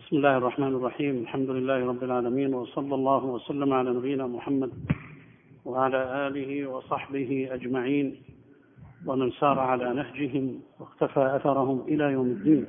بسم الله الرحمن الرحيم. الحمد لله رب العالمين، وصلى الله وسلم على نبينا محمد وعلى آله وصحبه أجمعين ومن سار على نهجهم واقتفى أثرهم إلى يوم الدين.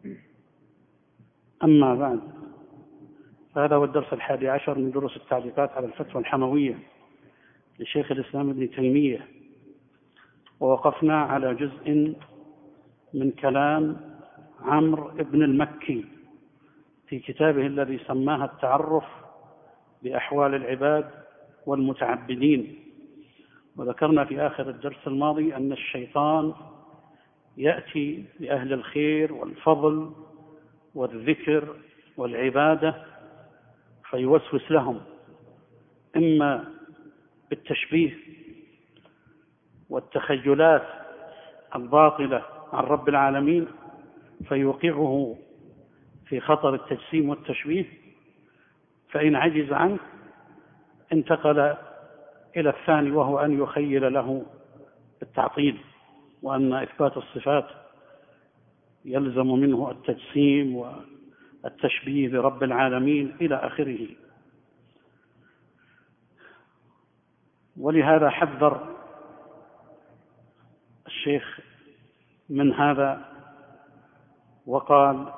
أما بعد، فهذا هو الدرس 11 من دروس التعليقات على الفتوى الحموية لشيخ الإسلام ابن تيمية، ووقفنا على جزء من كلام عمرو بن المكي في كتابه الذي سماه التعرف بأحوال العباد والمتعبدين. وذكرنا في آخر الدرس الماضي أن الشيطان يأتي لأهل الخير والفضل والذكر والعبادة فيوسوس لهم، إما بالتشبيه والتخيلات الباطلة عن رب العالمين فيوقعه في خطر التجسيم والتشبيه، فإن عجز عنه انتقل إلى الثاني، وهو أن يخيل له التعطيل، وأن إثبات الصفات يلزم منه التجسيم والتشبيه برب العالمين إلى آخره. ولهذا حذر الشيخ من هذا وقال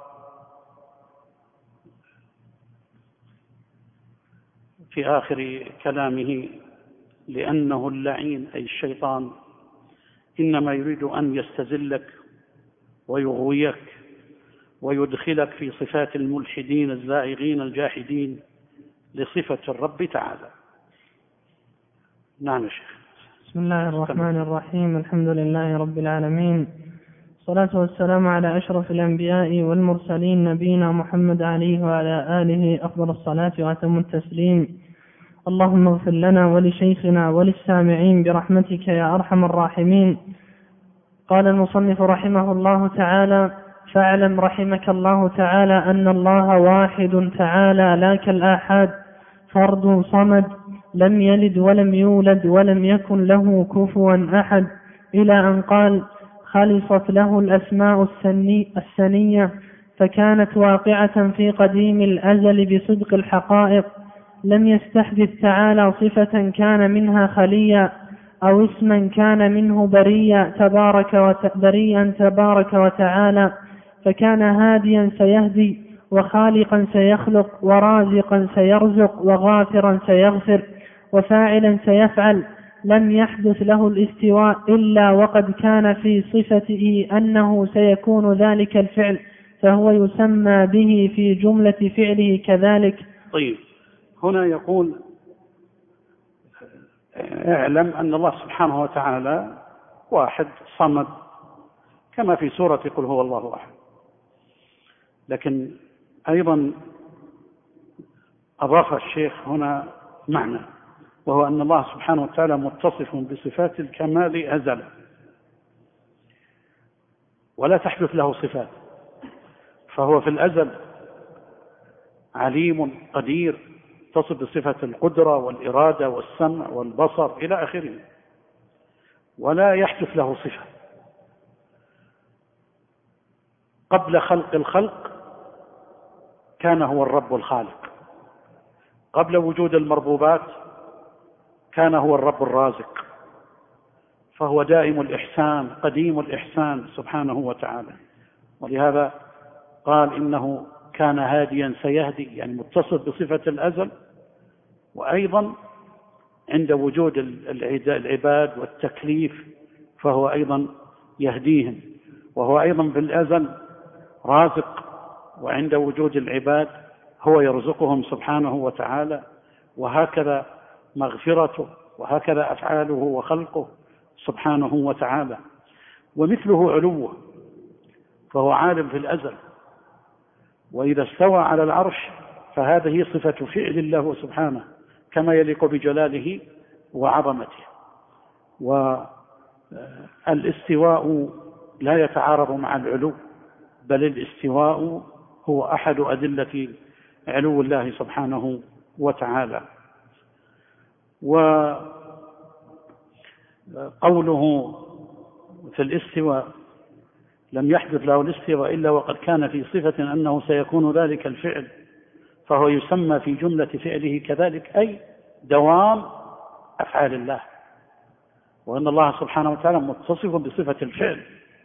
في آخر كلامه: لأنه اللعين أي الشيطان إنما يريد أن يستزلك ويغويك ويدخلك في صفات الملحدين الزائغين الجاحدين لصفة الرب تعالى. نعم يا شيخ. بسم الله الرحمن الرحيم. الحمد لله رب العالمين، الصلاة والسلام على أشرف الأنبياء والمرسلين، نبينا محمد عليه وعلى آله أفضل الصلاة وأتم التسليم. اللهم اغفر لنا ولشيخنا وللسامعين برحمتك يا أرحم الراحمين. قال المصنف رحمه الله تعالى: فاعلم رحمك الله تعالى أن الله واحد تعالى لا كالآحاد، فرد صمد، لم يلد ولم يولد ولم يكن له كفوا أحد، إلى أن قال: خلصت له الأسماء السنية، فكانت واقعة في قديم الأزل بصدق الحقائق، لم يستحدث تعالى صفة كان منها خليا أو اسما كان منه بريا تبارك وتعالى، فكان هاديا سيهدي، وخالقا سيخلق، ورازقا سيرزق، وغافرا سيغفر، وفاعلا سيفعل. لم يحدث له الاستواء إلا وقد كان في صفته أنه سيكون ذلك الفعل، فهو يسمى به في جملة فعله كذلك. طيب، هنا يقول: اعلم أن الله سبحانه وتعالى واحد صمد، كما في سورة قل هو الله أحد. لكن أيضا أضاف الشيخ هنا معنى، وهو أن الله سبحانه وتعالى متصف بصفات الكمال أزلا، ولا تحدث له صفات، فهو في الأزل عليم قدير، تصف بصفة القدرة والإرادة والسمع والبصر إلى آخره، ولا يحدث له صفة. قبل خلق الخلق كان هو الرب الخالق، قبل وجود المربوبات كان هو الرب الرازق، فهو دائم الإحسان قديم الإحسان سبحانه وتعالى. ولهذا قال: إنه كان هاديا سيهدي، يعني متصف بصفة الأزل، وأيضا عند وجود العباد والتكليف فهو أيضا يهديهم، وهو أيضا بالأزل رازق، وعند وجود العباد هو يرزقهم سبحانه وتعالى. وهكذا مغفرته، وهكذا أفعاله وخلقه سبحانه وتعالى. ومثله علوه، فهو عالم في الأزل، وإذا استوى على العرش فهذه صفة فعل الله سبحانه كما يليق بجلاله وعظمته. والاستواء لا يتعارض مع العلو، بل الاستواء هو أحد أدلة علو الله سبحانه وتعالى. وقوله في الاستواء: لم يحدث له الاستواء إلا وقد كان في صفة أنه سيكون ذلك الفعل، فهو يسمى في جملة فعله كذلك، أي دوام أفعال الله، وأن الله سبحانه وتعالى متصف بصفة الفعل.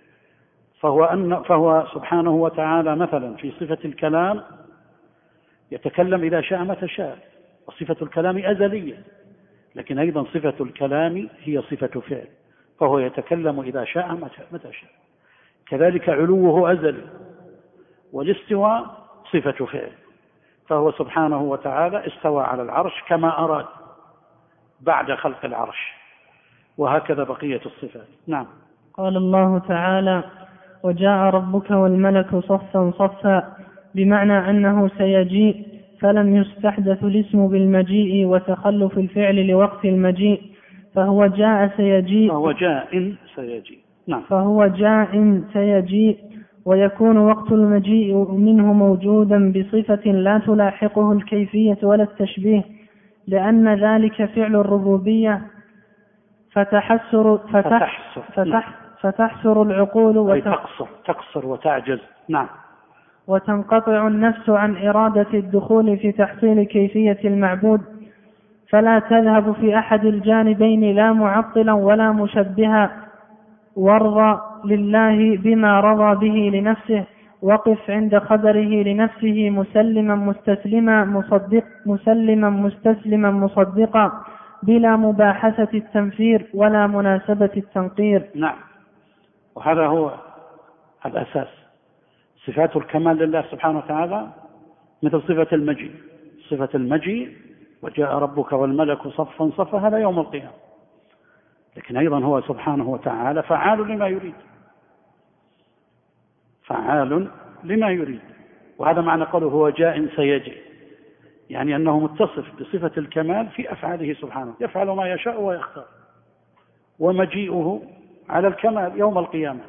فهو سبحانه وتعالى مثلا في صفة الكلام يتكلم إذا شاء متى شاء، وصفة الكلام أزلية، لكن أيضا صفة الكلام هي صفة فعل، فهو يتكلم إذا شاء متى شاء. كذلك علوه أزلي، والاستواء صفة فعل، فهو سبحانه وتعالى استوى على العرش كما أراد بعد خلق العرش، وهكذا بقية الصفات. نعم. قال الله تعالى: وجاء ربك والملك صفا صفا، بمعنى أنه سيجيء، فلم يستحدث الاسم بالمجيء وتخلف الفعل لوقت المجيء، فهو جاء سيجيء. نعم. فهو جاء سيجيء، ويكون وقت المجيء منه موجودا بصفة لا تلاحقه الكيفية ولا التشبيه، لأن ذلك فعل الربوبية، فتحسر العقول تقصر وتعجز. نعم. وتنقطع النفس عن إرادة الدخول في تحصيل كيفية المعبود، فلا تذهب في أحد الجانبين لا معطلا ولا مشبها. وارضى لله بما رضى به لنفسه، وقف عند خبره لنفسه مسلما مستسلما مصدقا، بلا مباحثة التنفير ولا مناسبة التنقير. نعم. وهذا هو الأساس. صفات الكمال لله سبحانه وتعالى مثل صفة المجيء. صفة المجيء وجاء ربك والملك صفا صفا، هذا يوم القيامة، لكن أيضا هو سبحانه وتعالى فعال لما يريد. وهذا معنى قوله هو جاء سيجي، يعني أنه متصف بصفة الكمال في أفعاله سبحانه، يفعل ما يشاء ويختار، ومجيئه على الكمال يوم القيامة.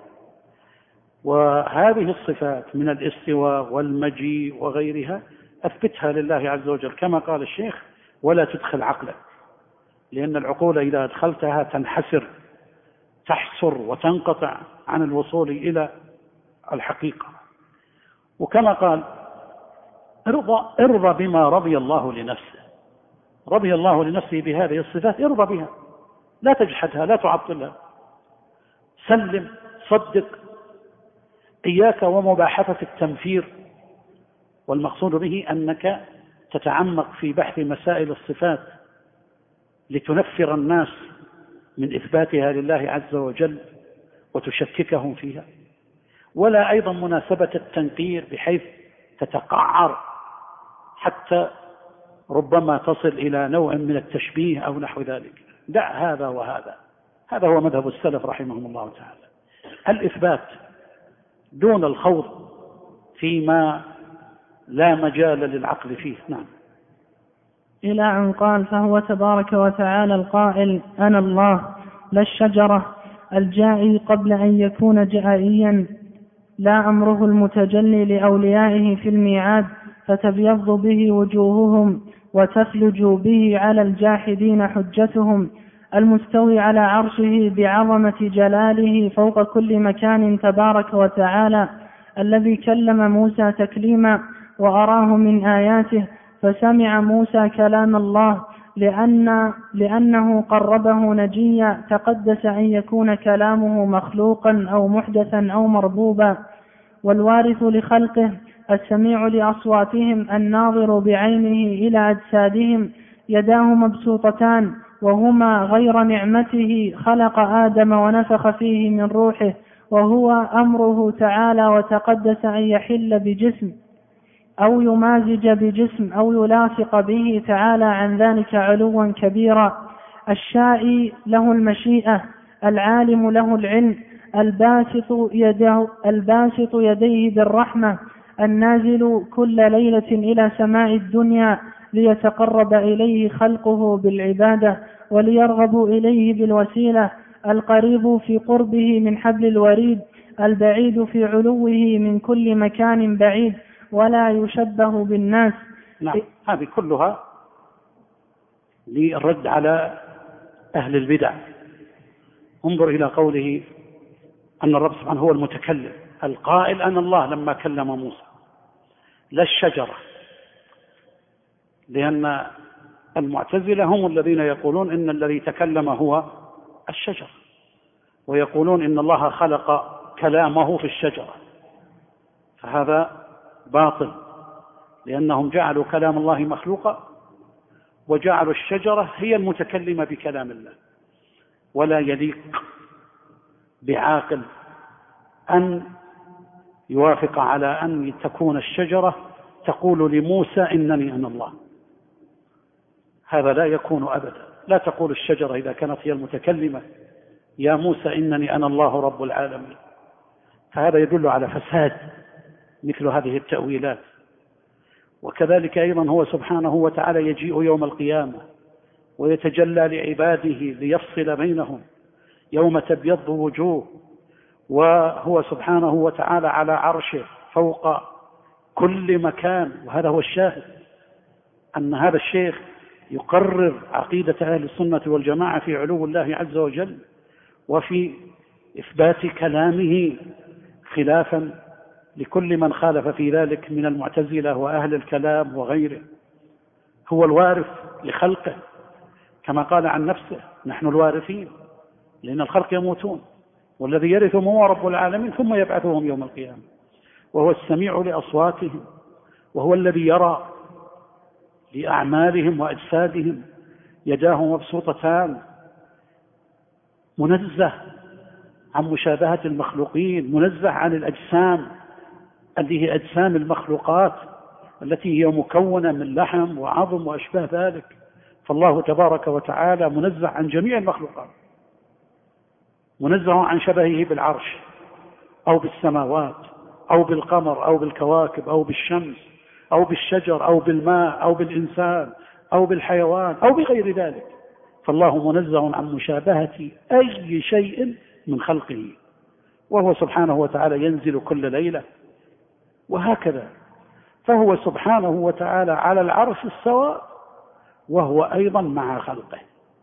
وهذه الصفات من الاستواء والمجيء وغيرها أثبتها لله عز وجل، كما قال الشيخ: ولا تدخل عقلك، لأن العقول إذا أدخلتها تحسر وتنقطع عن الوصول إلى الحقيقة. وكما قال: ارضى بما رضي الله لنفسه. رضي الله لنفسه بهذه الصفات، ارضى بها، لا تجحدها، لا تعطلها، سلم، صدق، إياك ومباحثة التنفير. والمقصود به أنك تتعمق في بحث مسائل الصفات لتنفر الناس من إثباتها لله عز وجل وتشككهم فيها، ولا أيضا مناسبة التنقير بحيث تتقعر حتى ربما تصل إلى نوع من التشبيه أو نحو ذلك. دع هذا وهذا. هذا هو مذهب السلف رحمهم الله تعالى، الإثبات دون الخوض فيما لا مجال للعقل فيه. نعم. إلى أن قال: فهو تبارك وتعالى القائل: أنا الله، لا الشجرة، الجائي قبل أن يكون جائيا، لا أمره المتجلي لأوليائه في الميعاد فتبيض به وجوههم وتثلج به على الجاحدين حجتهم، المستوي على عرشه بعظمة جلاله فوق كل مكان تبارك وتعالى، الذي كلم موسى تكليما وأراه من آياته، فسمع موسى كلام الله لأنه قربه نجيا، تقدس أن يكون كلامه مخلوقا أو محدثا أو مربوبا، والوارث لخلقه، السميع لأصواتهم، الناظر بعينه إلى أجسادهم، يداه مبسوطتان وهما غير نعمته، خلق آدم ونفخ فيه من روحه، وهو أمره تعالى وتقدس أن يحل بجسم أو يمازج بجسم أو يلاصق به تعالى عن ذلك علوا كبيرا، الشائي له المشيئة، العالم له العلم، الباسط يديه بالرحمة، النازل كل ليلة إلى سماء الدنيا ليتقرب إليه خلقه بالعبادة وليرغبوا إليه بالوسيلة، القريب في قربه من حبل الوريد، البعيد في علوه من كل مكان بعيد، ولا يشبه بالناس. نعم. هذه كلها للرد على أهل البدع. انظر إلى قوله أن الرب سبحانه هو المتكلم، القائل أنا الله لما كلم موسى، لا الشجرة، لأن المعتزلة هم الذين يقولون إن الذي تكلم هو الشجرة، ويقولون إن الله خلق كلامه في الشجرة، فهذا باطل، لأنهم جعلوا كلام الله مخلوقا وجعلوا الشجرة هي المتكلمة بكلام الله، ولا يليق بعاقل أن يوافق على أن تكون الشجرة تقول لموسى إنني أنا الله. هذا لا يكون أبدا. لا تقول الشجرة إذا كانت هي المتكلمة يا موسى إنني أنا الله رب العالمين، فهذا يدل على فساد مثل هذه التأويلات. وكذلك أيضا هو سبحانه وتعالى يجيء يوم القيامة ويتجلى لعباده ليفصل بينهم يوم تبيض وجوه، وهو سبحانه وتعالى على عرشه فوق كل مكان. وهذا هو الشاهد، أن هذا الشيخ يقرر عقيدة أهل السنة والجماعة في علو الله عز وجل وفي إثبات كلامه، خلافا لكل من خالف في ذلك من المعتزلة وأهل الكلام وغيره. هو الوارث لخلقه كما قال عن نفسه نحن الوارثين، لأن الخلق يموتون والذي يرثهم هو رب العالمين ثم يبعثهم يوم القيامة، وهو السميع لأصواتهم، وهو الذي يرى لأعمالهم وأجسادهم، يداه مبسوطتان، منزه عن مشابهة المخلوقين، منزه عن الأجسام اللي هي أجسام المخلوقات التي هي مكونة من لحم وعظم وأشباه ذلك. فالله تبارك وتعالى منزه عن جميع المخلوقات، منزه عن شبهه بالعرش أو بالسماوات أو بالقمر أو بالكواكب أو بالشمس أو بالشجر أو بالماء أو بالإنسان أو بالحيوان أو بغير ذلك. فالله منزه عن مشابهة أي شيء من خلقه، وهو سبحانه وتعالى ينزل كل ليلة وهكذا. فهو سبحانه وتعالى على العرش استوى وهو أيضا مع خلقه،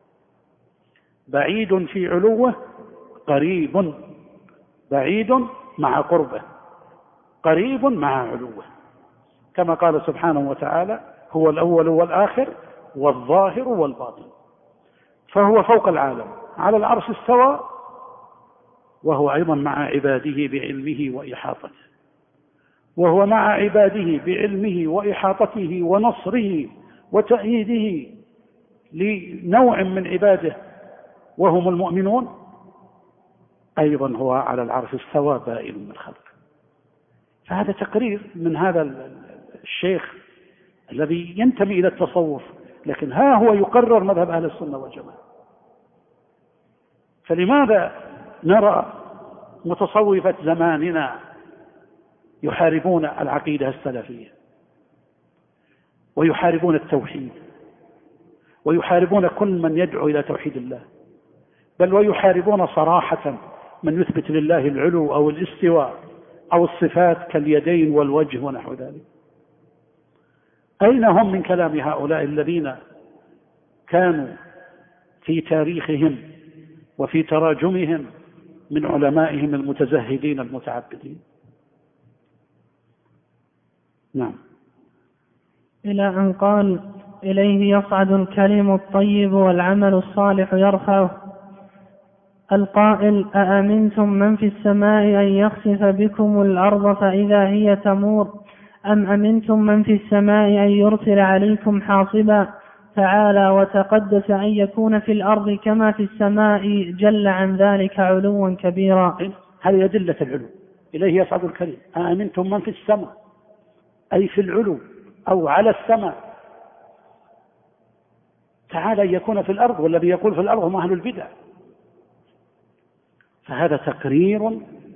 بعيد في علوه قريب، بعيد مع قربه، قريب مع علوه، كما قال سبحانه وتعالى هو الأول والآخر والظاهر والباطن. فهو فوق العالم على العرش استوى وهو أيضا مع عباده بعلمه وإحاطته، وهو مع عباده بعلمه وإحاطته ونصره وتأييده لنوع من عباده وهم المؤمنون. أيضا هو على العرش استوى بائن من خلقه. فهذا تقرير من هذا الشيخ الذي ينتمي إلى التصوف، لكن ها هو يقرر مذهب أهل السنة والجماعة. فلماذا نرى متصوفة زماننا يحاربون العقيدة السلفية ويحاربون التوحيد ويحاربون كل من يدعو إلى توحيد الله، بل ويحاربون صراحة من يثبت لله العلو أو الاستواء أو الصفات كاليدين والوجه ونحو ذلك؟ أين هم من كلام هؤلاء الذين كانوا في تاريخهم وفي تراجمهم من علمائهم المتزهدين المتعبدين؟ نعم. إلى أن قال إليه يصعد الكلم الطيب والعمل الصالح يرفعه. القائل أأمنتم من في السماء أن يخسف بكم الأرض فإذا هي تمور أم أمنتم من في السماء أن يرسل عليكم حاصبا تعالى وتقدس أن يكون في الأرض كما في السماء جل عن ذلك علوا كبيرا. هذه أدلة العلو. إليه يصعد الكلم أأمنتم من في السماء أي في العلو أو على السماء تعالى أن يكون في الأرض، والذي يقول في الأرض هم أهل البدع. فهذا تقرير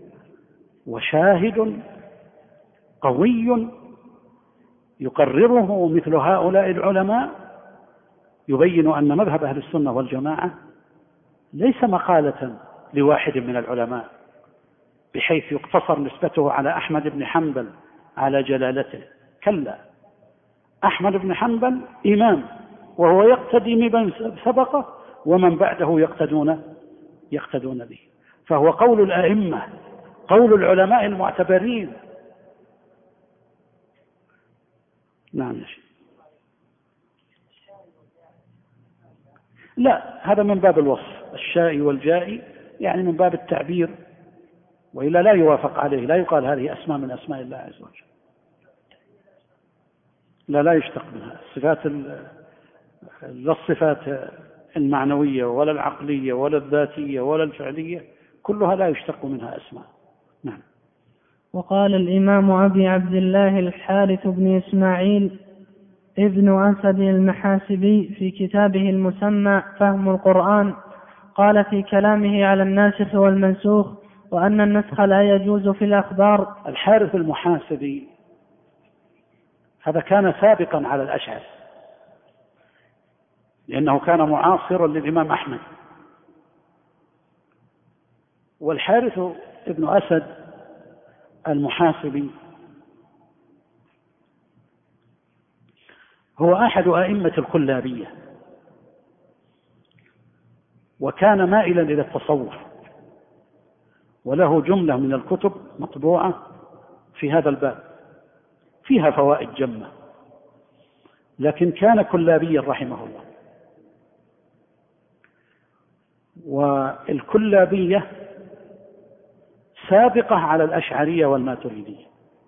وشاهد قوي يقرره مثل هؤلاء العلماء، يبين أن مذهب أهل السنة والجماعة ليس مقالة لواحد من العلماء بحيث يقتصر نسبته على أحمد بن حنبل على جلالته. كلا، أحمد بن حنبل إمام وهو يقتدي بمن سبقه ومن بعده يقتدون به، فهو قول الأئمة قول العلماء المعتبرين. نعم يا شيخ. لا، هذا من باب الوصف، الشاء والجائي يعني من باب التعبير، وإلا لا يوافق عليه، لا يقال هذه أسماء من أسماء الله عز وجل. لا يشتق منها الصفات، لا الصفات المعنوية ولا العقلية ولا الذاتية ولا الفعلية، كلها لا يشتق منها أسماء. نعم. وقال الإمام أبي عبد الله الحارث بن إسماعيل ابن أسد المحاسبي في كتابه المسمى فهم القرآن، قال في كلامه على الناسخ والمنسوخ وأن النسخ لا يجوز في الأخبار. الحارث المحاسبي هذا كان سابقا على الأشعري، لأنه كان معاصرا للإمام أحمد. والحارث ابن أسد المحاسبي هو أحد أئمة الكلابية، وكان مائلا إلى التصوف، وله جملة من الكتب مطبوعة في هذا الباب فيها فوائد جمة، لكن كان كلابيا رحمه الله. والكلابية سابقة على الأشعرية والماتريدية،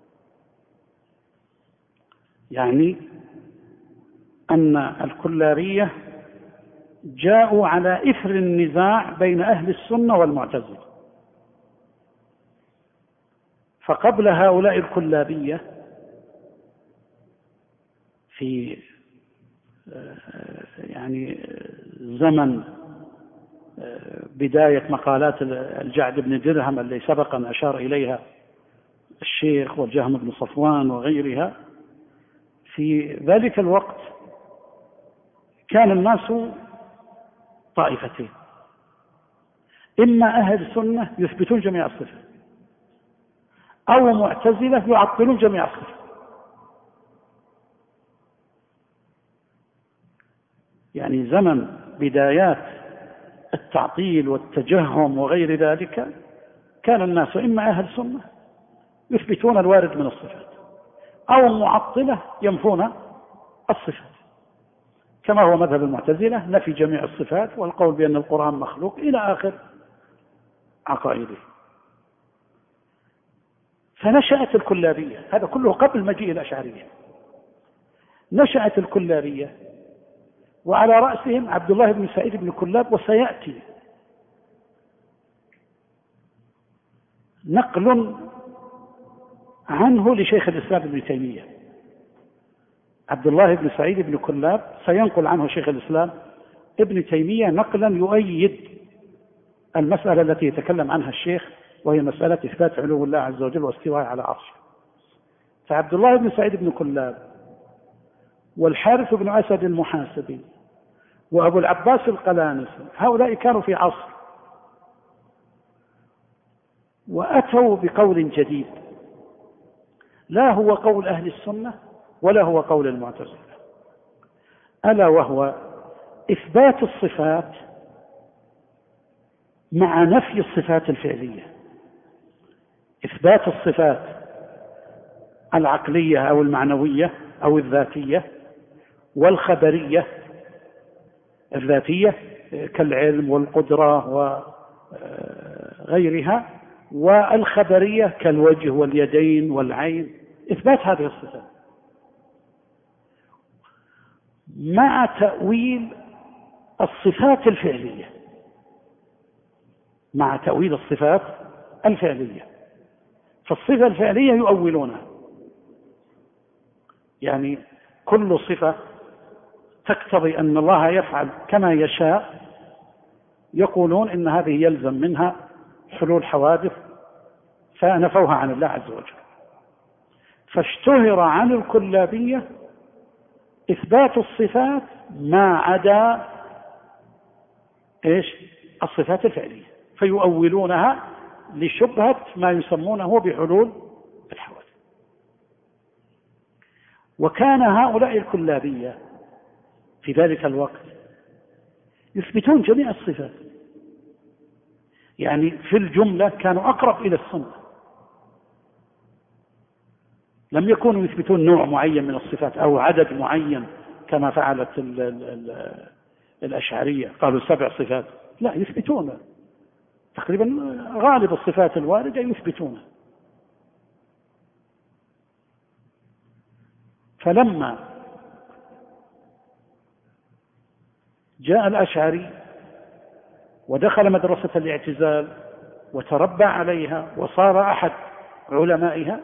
يعني أن الكلابية جاءوا على إثر النزاع بين أهل السنة والمعتزلة، فقبل هؤلاء الكلابية في يعني زمن بداية مقالات الجعد بن درهم اللي سبق أن أشار إليها الشيخ والجهم بن صفوان وغيرها، في ذلك الوقت كان الناس طائفتين: إما أهل سنة يثبتون جميع الصفات، أو معتزلة يعطلون جميع الصفات. يعني زمن بدايات التعطيل والتجهم وغير ذلك كان الناس إما أهل سنة يثبتون الوارد من الصفات، أو معطلة ينفون الصفات، كما هو مذهب المعتزلة، نفي جميع الصفات والقول بأن القرآن مخلوق إلى آخر عقائده. فنشأت الكلابية، هذا كله قبل مجيء الأشعرية. نشأت الكلابية وعلى رأسهم عبد الله بن سعيد بن كلاب، وسيأتي نقل عنه لشيخ الإسلام ابن تيمية. عبد الله بن سعيد بن كلاب سينقل عنه شيخ الإسلام ابن تيمية نقلا يؤيد المسألة التي يتكلم عنها الشيخ، وهي مسألة إثبات علو الله عز وجل واستواء على عرشه. فعبد الله بن سعيد بن كلاب والحارث بن أسد المحاسبي وأبو العباس القلانسي، هؤلاء كانوا في عصر، وأتوا بقول جديد لا هو قول أهل السنة ولا هو قول المعتزلة، ألا وهو إثبات الصفات مع نفي الصفات الفعلية. إثبات الصفات العقلية أو المعنوية أو الذاتية، والخبرية الذاتية كالعلم والقدرة وغيرها، والخبرية كالوجه واليدين والعين، إثبات هذه الصفات مع تأويل الصفات الفعلية، مع تأويل الصفات الفعلية. فالصفة الفعلية يؤولونها، يعني كل صفة تقتضي أن الله يفعل كما يشاء يقولون إن هذه يلزم منها حلول حوادث، فنفوها عن الله عز وجل. فاشتهر عن الكلابية إثبات الصفات ما عدا الصفات الفعلية، فيؤولونها لشبهة ما يسمونه بحلول الحوادث. وكان هؤلاء الكلابية في ذلك الوقت يثبتون جميع الصفات، يعني في الجملة كانوا أقرب إلى السنة، لم يكونوا يثبتون نوع معين من الصفات أو عدد معين كما فعلت الأشعرية، قالوا 7 صفات، لا، يثبتون تقريبا غالب الصفات الواردة يثبتونها. فلما جاء الأشعري ودخل مدرسة الاعتزال وتربى عليها وصار أحد علمائها،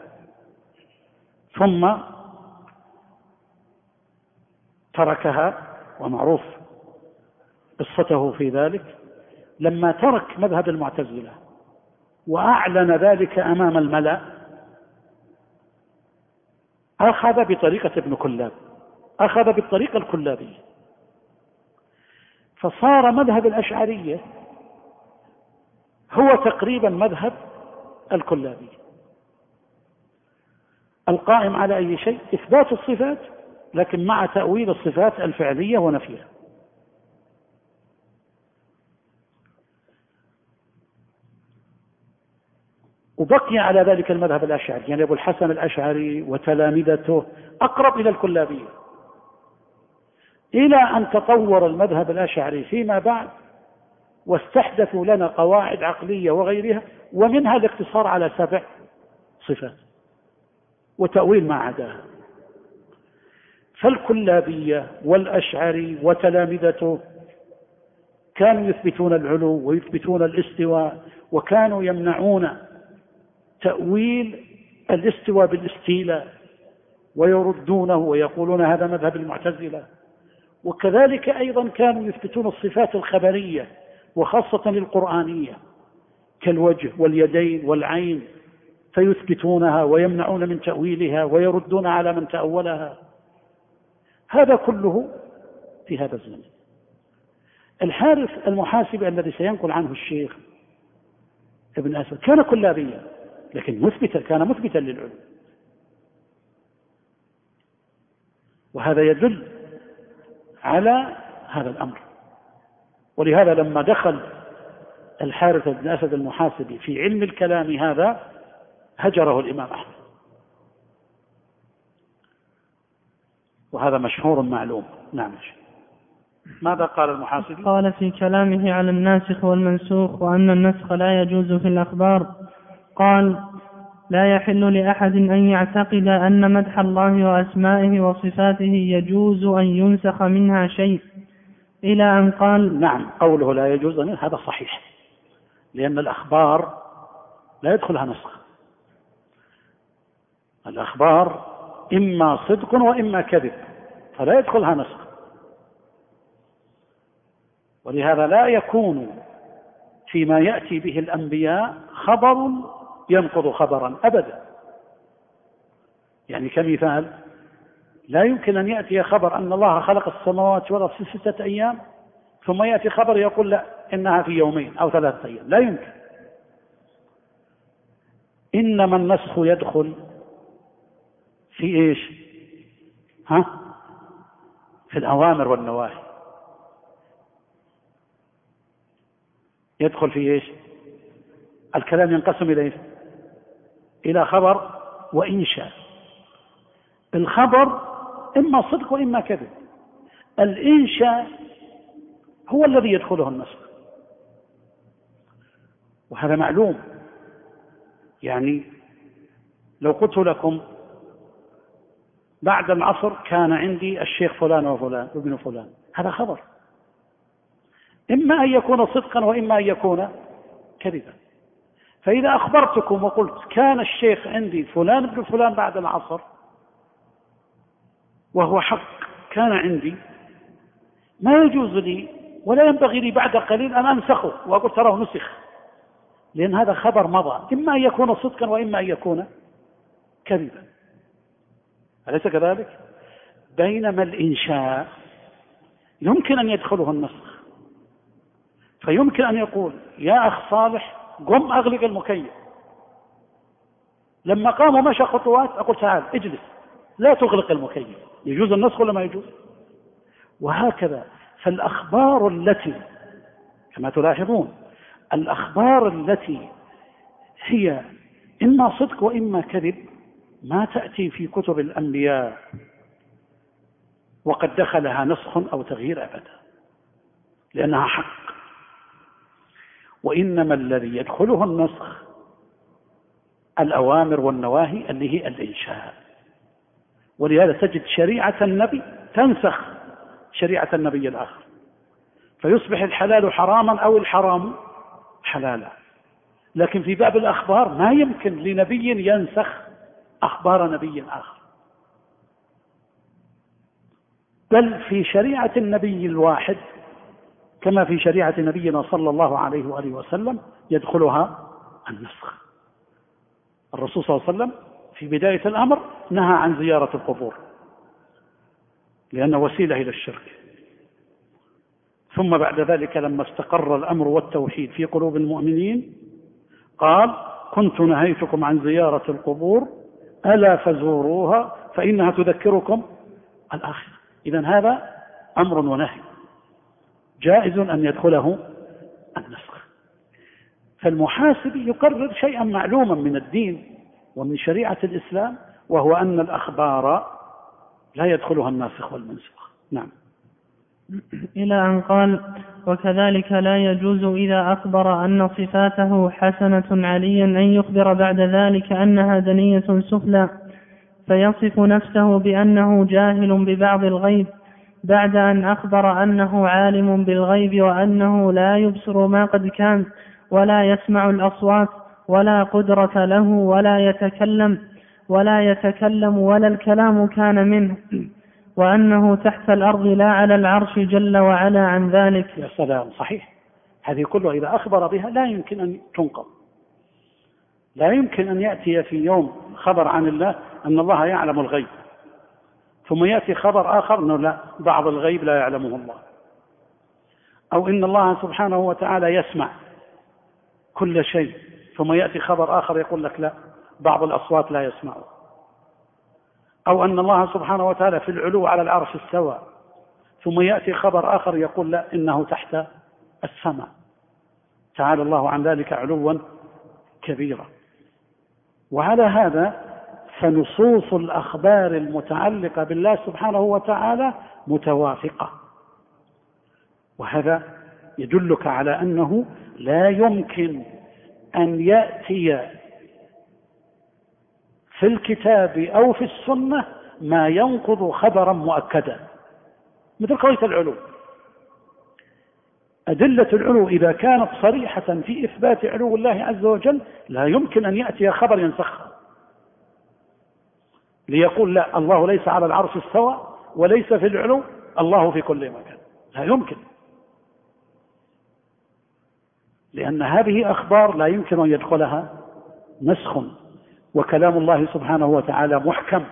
ثم تركها، ومعروف قصته في ذلك، لما ترك مذهب المعتزلة وأعلن ذلك أمام الملأ أخذ بطريقة ابن كلاب، أخذ بالطريقة الكلابية، فصار مذهب الأشعرية هو تقريبا مذهب الكلابية، القائم على أي شيء؟ إثبات الصفات، لكن مع تأويل الصفات الفعلية ونفيها. وبقي على ذلك المذهب الأشعري، يعني أبو الحسن الأشعري وتلامذته أقرب إلى الكلابية، إلى أن تطور المذهب الأشعري فيما بعد واستحدثوا لنا قواعد عقلية وغيرها، ومنها الاقتصار على 7 صفات وتأويل ما عداها. فالكلابية والأشعري وتلامذته كانوا يثبتون العلو ويثبتون الاستواء، وكانوا يمنعون تأويل الاستواء بالاستيلاء ويردونه ويقولون هذا مذهب المعتزلة. وكذلك أيضا كانوا يثبتون الصفات الخبرية وخاصة القرآنية كالوجه واليدين والعين، فيثبتونها ويمنعون من تأويلها ويردون على من تأولها. هذا كله في هذا الزمن. الحارث المحاسبي الذي سينقل عنه الشيخ ابن أسد كان كلابيا، لكن كان مثبتا للعلو، وهذا يدل على هذا الأمر. ولهذا لما دخل الحارث بن أسد المحاسبي في علم الكلام هذا هجره الإمام أحمد، وهذا مشهور معلوم. نعم. ماذا قال المحاسبي؟ قال في كلامه على الناسخ والمنسوخ وأن النسخ لا يجوز في الأخبار، قال: لا يحل لأحد أن يعتقد أن مدح الله وأسمائه وصفاته يجوز أن ينسخ منها شيء، إلى أن قال: نعم، قوله لا يجوز هذا صحيح، لأن الأخبار لا يدخلها نسخ. الأخبار إما صدق وإما كذب، فلا يدخلها نسخ. ولهذا لا يكون فيما يأتي به الأنبياء خبر ينقض خبرا أبدا. يعني كمثال، لا يمكن أن يأتي خبر أن الله خلق السماوات والأرض في 6 أيام ثم يأتي خبر يقول لا إنها في 2 أو 3 أيام، لا يمكن. إنما النسخ يدخل في إيش؟ في الأوامر والنواهي. يدخل في إيش؟ الكلام ينقسم إلى خبر وإنشاء. الخبر إما صدق وإما كذب. الإنشاء هو الذي يدخله النسخ، وهذا معلوم. يعني لو قلت لكم بعد العصر كان عندي الشيخ فلان وفلان وابن فلان، هذا خبر، إما أن يكون صدقا وإما أن يكون كذبا. فإذا أخبرتكم وقلت كان الشيخ عندي فلان ابن فلان بعد العصر وهو حق كان عندي، ما يجوز لي ولا ينبغي لي بعد قليل أن أنسخه وأقول تراه نسخ، لأن هذا خبر مضى، إما أن يكون صدقا وإما أن يكون كذبا. أليس كذلك؟ بينما الإنشاء يمكن أن يدخله النسخ، فيمكن أن يقول يا أخ صالح قم أغلق المكيف، لما قام ومشى خطوات أقول تعال اجلس لا تغلق المكيف. يجوز النسخ ولا ما يجوز؟ وهكذا. فالأخبار التي كما تلاحظون الأخبار التي هي إما صدق وإما كذب ما تأتي في كتب الأنبياء وقد دخلها نسخ أو تغيير أبدا، لأنها حق. وإنما الذي يدخله النسخ الأوامر والنواهي اللي هي الإنشاء. ولهذا تجد شريعة النبي تنسخ شريعة النبي الآخر، فيصبح الحلال حراما أو الحرام حلالا. لكن في باب الأخبار ما يمكن لنبي ينسخ أخبار نبي آخر، بل في شريعة النبي الواحد كما في شريعة نبينا صلى الله عليه وآله وسلم يدخلها النسخ. الرسول صلى الله عليه وسلم في بداية الأمر نهى عن زيارة القبور لأنه وسيلة إلى الشرك، ثم بعد ذلك لما استقر الأمر والتوحيد في قلوب المؤمنين قال كنت نهيتكم عن زيارة القبور ألا فزوروها فإنها تذكركم الآخرة. إذن هذا أمر ونهي جائز أن يدخله النسخ. فالمحاسب يقرر شيئا معلوما من الدين ومن شريعة الإسلام، وهو أن الأخبار لا يدخلها الناسخ والمنسوخ. نعم. إلى أن قال وكذلك لا يجوز إذا أخبر أن صفاته حسنة عليا أن يخبر بعد ذلك أنها دنية سفلى، فيصف نفسه بأنه جاهل ببعض الغيب بعد أن أخبر أنه عالم بالغيب وأنه لا يبصر ما قد كان ولا يسمع الأصوات ولا قدرة له ولا يتكلم ولا الكلام كان منه، وأنه تحت الأرض لا على العرش جل وعلا عن ذلك. يا سلام، صحيح. هذه كلها إذا أخبر بها لا يمكن أن تنقض. لا يمكن أن يأتي في يوم خبر عن الله أن الله يعلم الغيب ثم يأتي خبر آخر أنه لا، بعض الغيب لا يعلمه الله، أو إن الله سبحانه وتعالى يسمع كل شيء ثم يأتي خبر آخر يقول لك لا، بعض الأصوات لا يسمعه، أو أن الله سبحانه وتعالى في العلو على العرش استوى ثم يأتي خبر آخر يقول لا، إنه تحت السماء، تعالى الله عن ذلك علوا كبيرا. وعلى هذا فنصوص الأخبار المتعلقة بالله سبحانه وتعالى متوافقة، وهذا يدلك على أنه لا يمكن أن يأتي في الكتاب أو في السنة ما ينقض خبرا مؤكدا، مثل قضية العلو. أدلة العلو إذا كانت صريحة في إثبات علو الله عز وجل لا يمكن أن يأتي خبر ينسخها ليقول لا، الله ليس على العرش استوى وليس في العلو، الله في كل مكان. لا يمكن، لأن هذه أخبار لا يمكن أن يدخلها نسخ، وكلام الله سبحانه وتعالى محكم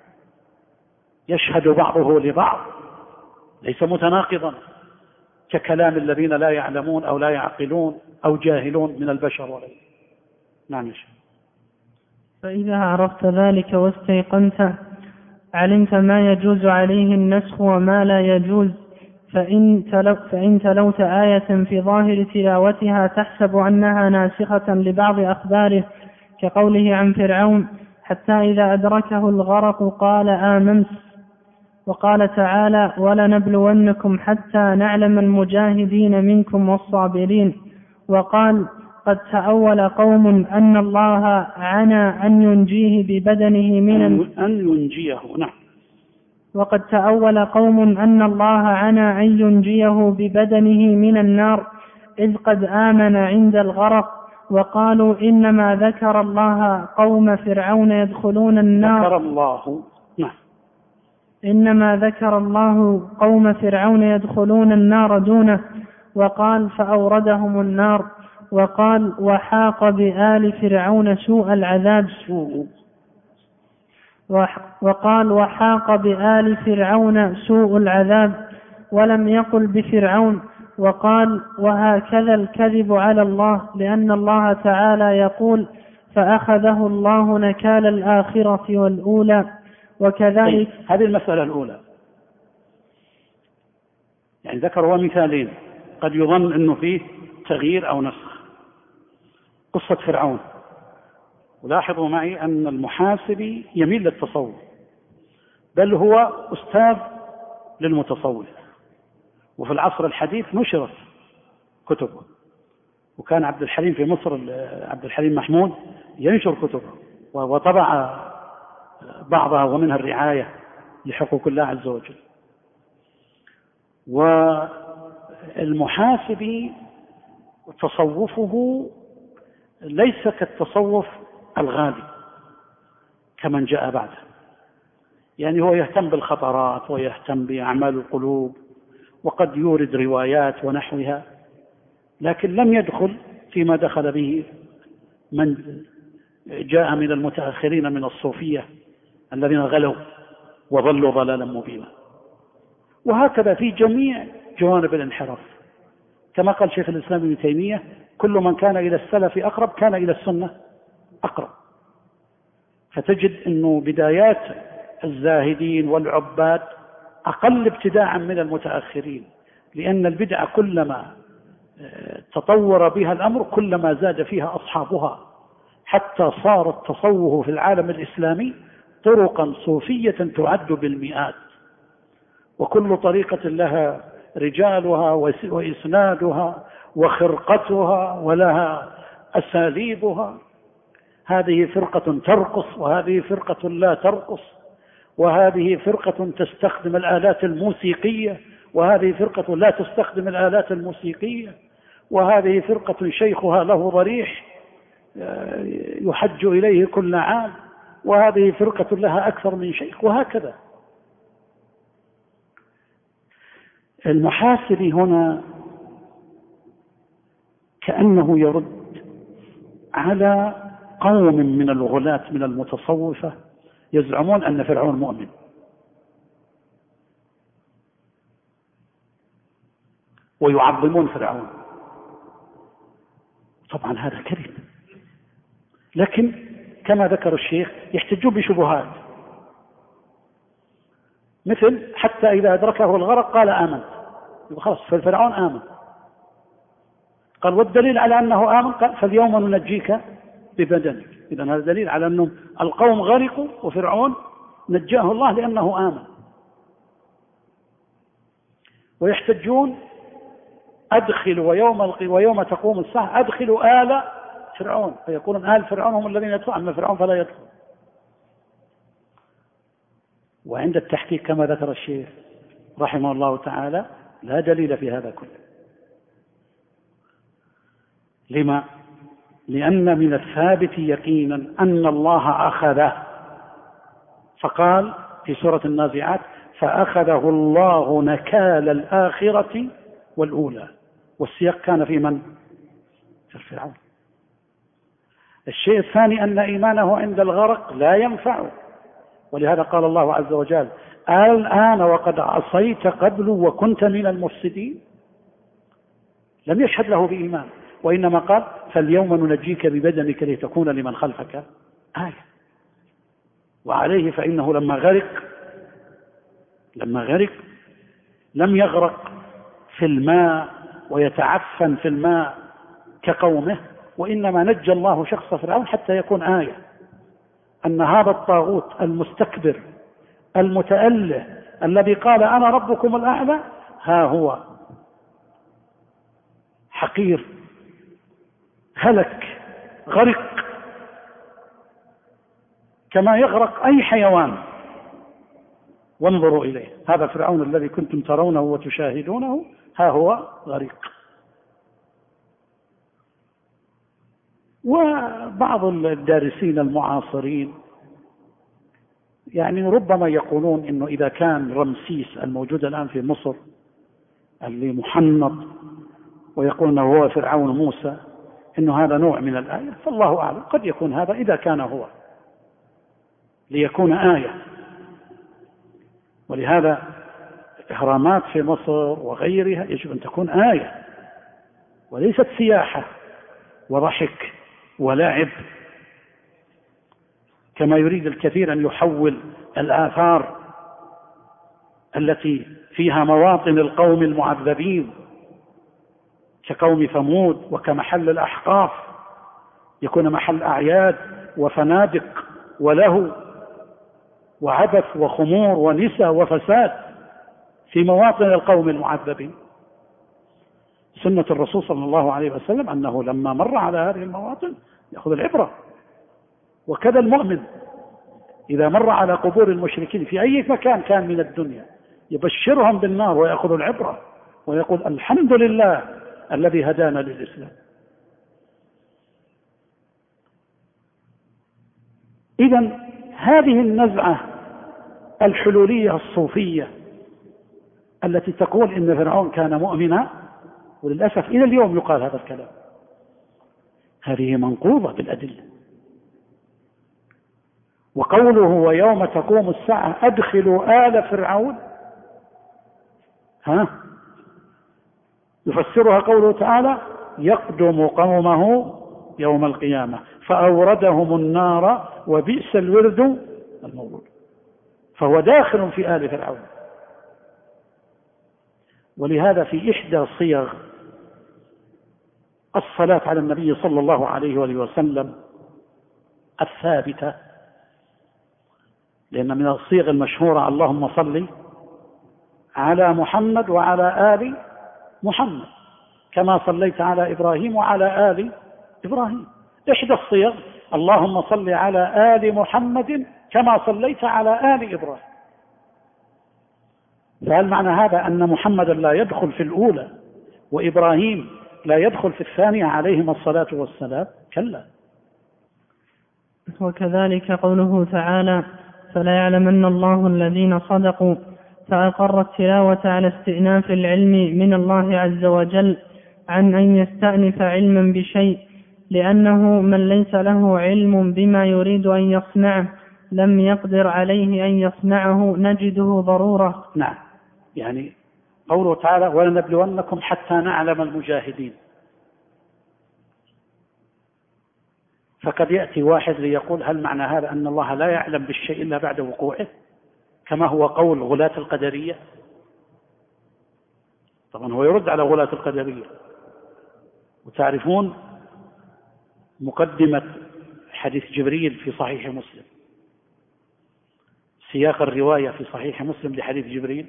يشهد بعضه لبعض، ليس متناقضا ككلام الذين لا يعلمون أو لا يعقلون أو جاهلون من البشر وغيره. نعم يا شيخ. فإذا عرفت ذلك واستيقنت علمت ما يجوز عليه النسخ وما لا يجوز. فإن تلوت آية في ظاهر تلاوتها تحسب أنها ناسخة لبعض أخباره كقوله عن فرعون حتى إذا أدركه الغرق قال آمنت، وقال تعالى ولنبلونكم حتى نعلم المجاهدين منكم والصابرين، وقال قد تأول قوم أن الله عنا أن ينجيه ببدنه وقد تأول قوم أن الله عنا أن ينجيه ببدنه من النار إذ قد آمن عند الغرق، وقالوا إنما ذكر الله قوم فرعون يدخلون النار إنما ذكر الله قوم فرعون يدخلون النار دونه، وقال فأوردهم النار، وقال وحاق بآل فرعون سوء العذاب، وقال وحاق بآل فرعون سوء العذاب، ولم يقل بفرعون. وقال وهكذا الكذب على الله، لأن الله تعالى يقول فأخذه الله نكال الآخرة والأولى. وكذلك هذه المسألة الأولى، يعني ذكروا مثالين قد يظن أنه فيه تغيير أو نسخ. قصة فرعون ولاحظوا معي أن المحاسبي يميل للتصوف، بل هو أستاذ للمتصوف، وفي العصر الحديث نشرت كتبه، وكان عبد الحليم في مصر، عبد الحليم محمود ينشر كتبه وطبع بعضها ومنها الرعاية لحقوق الله عز وجل. والمحاسبي تصوفه ليس كالتصوف الغالي كمن جاء بعده، يعني هو يهتم بالخطرات ويهتم بأعمال القلوب وقد يورد روايات ونحوها، لكن لم يدخل فيما دخل به من جاء من المتأخرين من الصوفية الذين غلوا وضلوا ضلالا مبينا. وهكذا في جميع جوانب الانحراف، كما قال شيخ الإسلام ابن تيمية: كل من كان إلى السلف أقرب كان إلى السنة أقرب. فتجد أنه بدايات الزاهدين والعباد أقل ابتداعا من المتأخرين، لأن البدع كلما تطور بها الأمر كلما زاد فيها أصحابها، حتى صار التصوف في العالم الإسلامي طرقا صوفية تعد بالمئات، وكل طريقة لها رجالها وإسنادها وخرقتها ولها أساليبها. هذه فرقة ترقص، وهذه فرقة لا ترقص، وهذه فرقة تستخدم الآلات الموسيقية، وهذه فرقة لا تستخدم الآلات الموسيقية، وهذه فرقة شيخها له ضريح يحج إليه كل عام، وهذه فرقة لها أكثر من شيخ، وهكذا. المحاسبي هنا كأنه يرد على قوم من الغلاة من المتصوفة يزعمون أن فرعون مؤمن، ويعظمون فرعون. طبعا هذا كذب، لكن كما ذكر الشيخ يحتجون بشبهات، مثل حتى إذا أدركه الغرق قال آمنت، خلاص فالفرعون آمن. قال والدليل على أنه آمن، قال فاليوم ننجيك ببدنك. إذن هذا دليل على أنه القوم غرقوا وفرعون نجاه الله لأنه آمن. ويحتجون أدخلوا ويوم تقوم الساعة أدخلوا آل فرعون، فيكون آل فرعون هم الذين يدخلون، أما فرعون فلا يدخل. وعند التحقيق كما ذكر الشيخ رحمه الله تعالى لا دليل في هذا كله. لما؟ لأن من الثابت يقينا أن الله أخذه، فقال في سورة النازعات: فأخذه الله نكال الآخرة والأولى. والسياق كان في من؟ في فرعون. الشيء الثاني أن إيمانه عند الغرق لا ينفع، ولهذا قال الله عز وجل: الآن وقد عصيت قبل وكنت من المفسدين. لم يشهد له بإيمان، وإنما قال: فاليوم ننجيك ببدنك لتكون لمن خلفك آية. وعليه فإنه لما غرق لم يغرق في الماء ويتعفن في الماء كقومه، وإنما نجى الله شخص فرعون حتى يكون آية أن هذا الطاغوت المستكبر المتأله الذي قال أنا ربكم الأعلى ها هو حقير، هلك، غرق كما يغرق أي حيوان. وانظروا إليه، هذا فرعون الذي كنتم ترونه وتشاهدونه ها هو غريق. وبعض الدارسين المعاصرين يعني ربما يقولون إنه إذا كان رمسيس الموجود الآن في مصر اللي محنط ويقول أنه هو فرعون موسى، إنه هذا نوع من الآية، فالله أعلم، قد يكون هذا إذا كان هو ليكون آية. ولهذا إهرامات في مصر وغيرها يجب أن تكون آية وليست سياحة وضحك ولعب، كما يريد الكثير أن يحول الآثار التي فيها مواطن القوم المعذبين كقوم ثمود وكمحل الأحقاف يكون محل أعياد وفنادق ولهو وعبث وخمور ونساء وفساد في مواطن القوم المعذبين. سنة الرسول صلى الله عليه وسلم أنه لما مر على هذه المواطن يأخذ العبرة، وكذا المؤمن إذا مر على قبور المشركين في أي مكان كان من الدنيا يبشرهم بالنار ويأخذ العبرة ويقول الحمد لله الذي هدانا للإسلام. إذن هذه النزعة الحلولية الصوفية التي تقول إن فرعون كان مؤمنا، وللأسف إلى اليوم يقال هذا الكلام، هذه منقوضة بالأدلة. وقوله ويوم تقوم الساعة أدخلوا آل فرعون، يفسرها قوله تعالى يقدم قومه يوم القيامة فأوردهم النار وبئس الورد المورود، فهو داخل في آل فرعون. ولهذا في إحدى صيغ الصلاة على النبي صلى الله عليه وآله وسلم الثابتة، لأن من الصيغ المشهورة اللهم صل على محمد وعلى آل محمد كما صليت على إبراهيم وعلى آل إبراهيم. إحدى الصيغ اللهم صل على آل محمد كما صليت على آل إبراهيم. فهل معنى هذا أن محمدا لا يدخل في الأولى وإبراهيم لا يدخل في الثانية عليهما الصلاة والسلام؟ كلا. وكذلك قوله تعالى فلا يعلمن الله الذين صدقوا، فأقر التلاوة على استئناف العلم من الله عز وجل عن أن يستأنف علما بشيء، لأنه من ليس له علم بما يريد أن يصنعه لم يقدر عليه أن يصنعه نجده ضرورة. نعم، يعني قوله تعالى ولنبلونكم حتى نعلم المجاهدين، فقد يأتي واحد ليقول هل معنى هذا أن الله لا يعلم بالشيء إلا بعد وقوعه كما هو قول غلاة القدرية؟ طبعا هو يرد على غلاة القدرية. وتعرفون مقدمة حديث جبريل في صحيح مسلم، سياق الرواية في صحيح مسلم لحديث جبريل،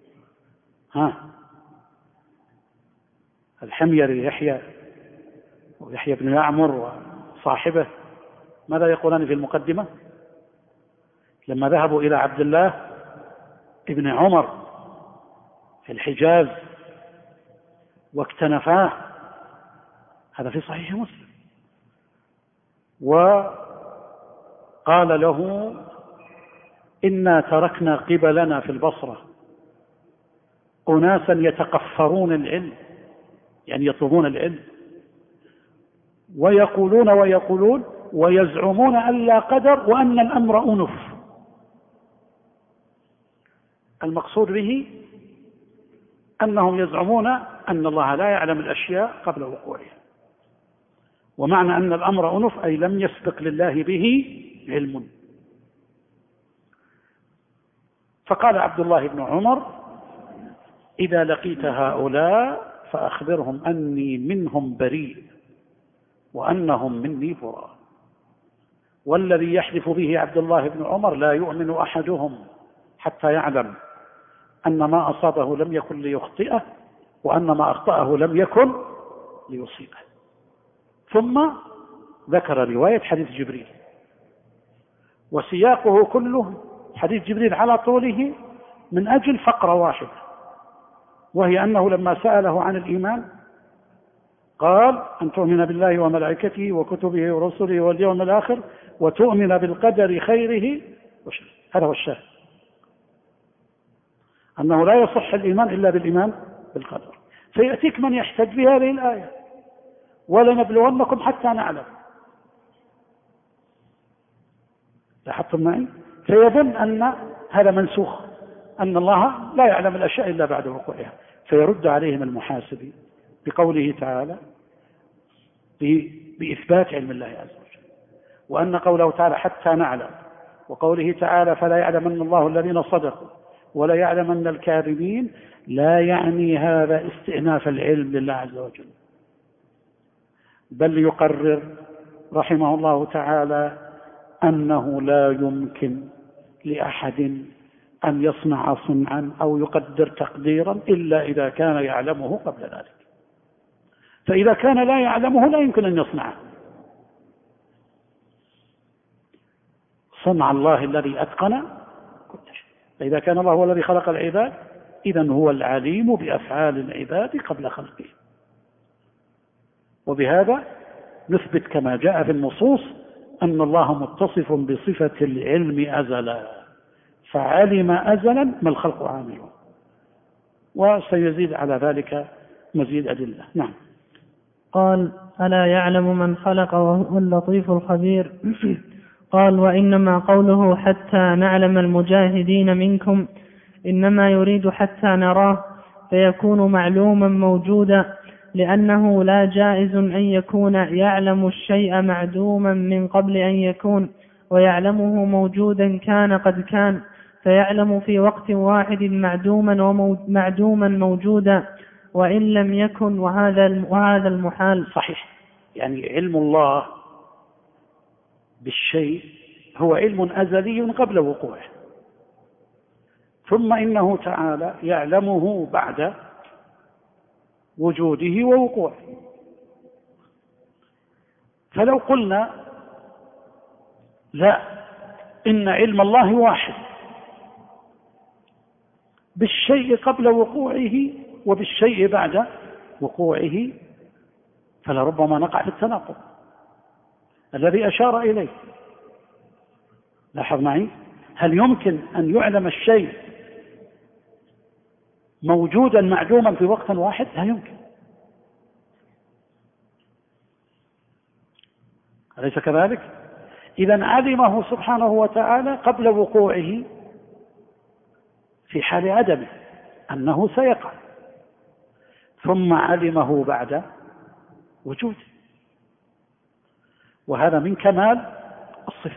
الحميري يحيى بن يعمر وصاحبه ماذا يقولان في المقدمة؟ لما ذهبوا إلى عبد الله ابن عمر في الحجاز واكتنفاه، هذا في صحيح مسلم، وقال له إنا تركنا قبلنا في البصرة أناسا يتقفرون العلم، يعني يطلبون العلم، ويقولون ويزعمون أن لا قدر وأن الأمر أنف. المقصود به أنهم يزعمون أن الله لا يعلم الأشياء قبل وقوعها، ومعنى أن الأمر أنف أي لم يسبق لله به علم. فقال عبد الله بن عمر إذا لقيت هؤلاء فأخبرهم أني منهم بريء وأنهم مني براء. والذي يحلف به عبد الله بن عمر لا يؤمن أحدهم حتى يعلم أن ما أصابه لم يكن ليخطئه وأن ما أخطأه لم يكن ليصيبه. ثم ذكر رواية حديث جبريل، وسياقه كله حديث جبريل على طوله من أجل فقرة واحدة، وهي أنه لما سأله عن الإيمان قال أن تؤمن بالله وملائكته وكتبه ورسله واليوم الآخر وتؤمن بالقدر خيره وشره. هذا هو الشاهد، أنه لا يصح الإيمان إلا بالإيمان بالقدر. فيأتيك من يحتج بهذه الآية ولنبلونكم حتى نعلم، لاحظتم معي؟ فيظن أن هذا منسوخ، أن الله لا يعلم الأشياء إلا بعد وقوعها، فيرد عليهم المحاسبي بقوله تعالى بإثبات علم الله عز وجل، وأن قوله تعالى حتى نعلم، وقوله تعالى فلا يعلمن الله الذين صدقوا ولا يعلمن الكاذبين، لا يعني هذا استئناف العلم لله عز وجل، بل يقرر رحمه الله تعالى أنه لا يمكن لأحد أن يصنع صنعا أو يقدر تقديرا إلا إذا كان يعلمه قبل ذلك، فإذا كان لا يعلمه لا يمكن أن يصنعه. صنع الله الذي أتقن كل شيء، فإذا كان الله هو الذي خلق العباد إذن هو العليم بأفعال العباد قبل خلقه. وبهذا نثبت كما جاء في النصوص أن الله متصف بصفة العلم أزلا، فعلم أزلا ما الخلق عامله، وسيزيد على ذلك مزيد أدلة. نعم. قال: ألا يعلم من خلق وهو اللطيف الخبير. قال: وإنما قوله حتى نعلم المجاهدين منكم إنما يريد حتى نراه، فيكون معلوما موجودا، لأنه لا جائز أن يكون يعلم الشيء معدوما من قبل أن يكون، ويعلمه موجودا كان قد كان، فيعلم في وقت واحد معدوما موجودا وإن لم يكن، وهذا المحال. صحيح، يعني علم الله بالشيء هو علم أزلي قبل وقوعه، ثم إنه تعالى يعلمه بعد وجوده ووقوعه. فلو قلنا لا، إن علم الله واحد بالشيء قبل وقوعه وبالشيء بعد وقوعه، فلربما نقع في التناقض الذي أشار إليه. لاحظ معي، هل يمكن أن يعلم الشيء موجودا معدوما في وقت واحد؟ لا يمكن. أليس كذلك؟ إذن علمه سبحانه وتعالى قبل وقوعه في حال عدمه أنه سيقع، ثم علمه بعد وجوده، وهذا من كمال الصفة،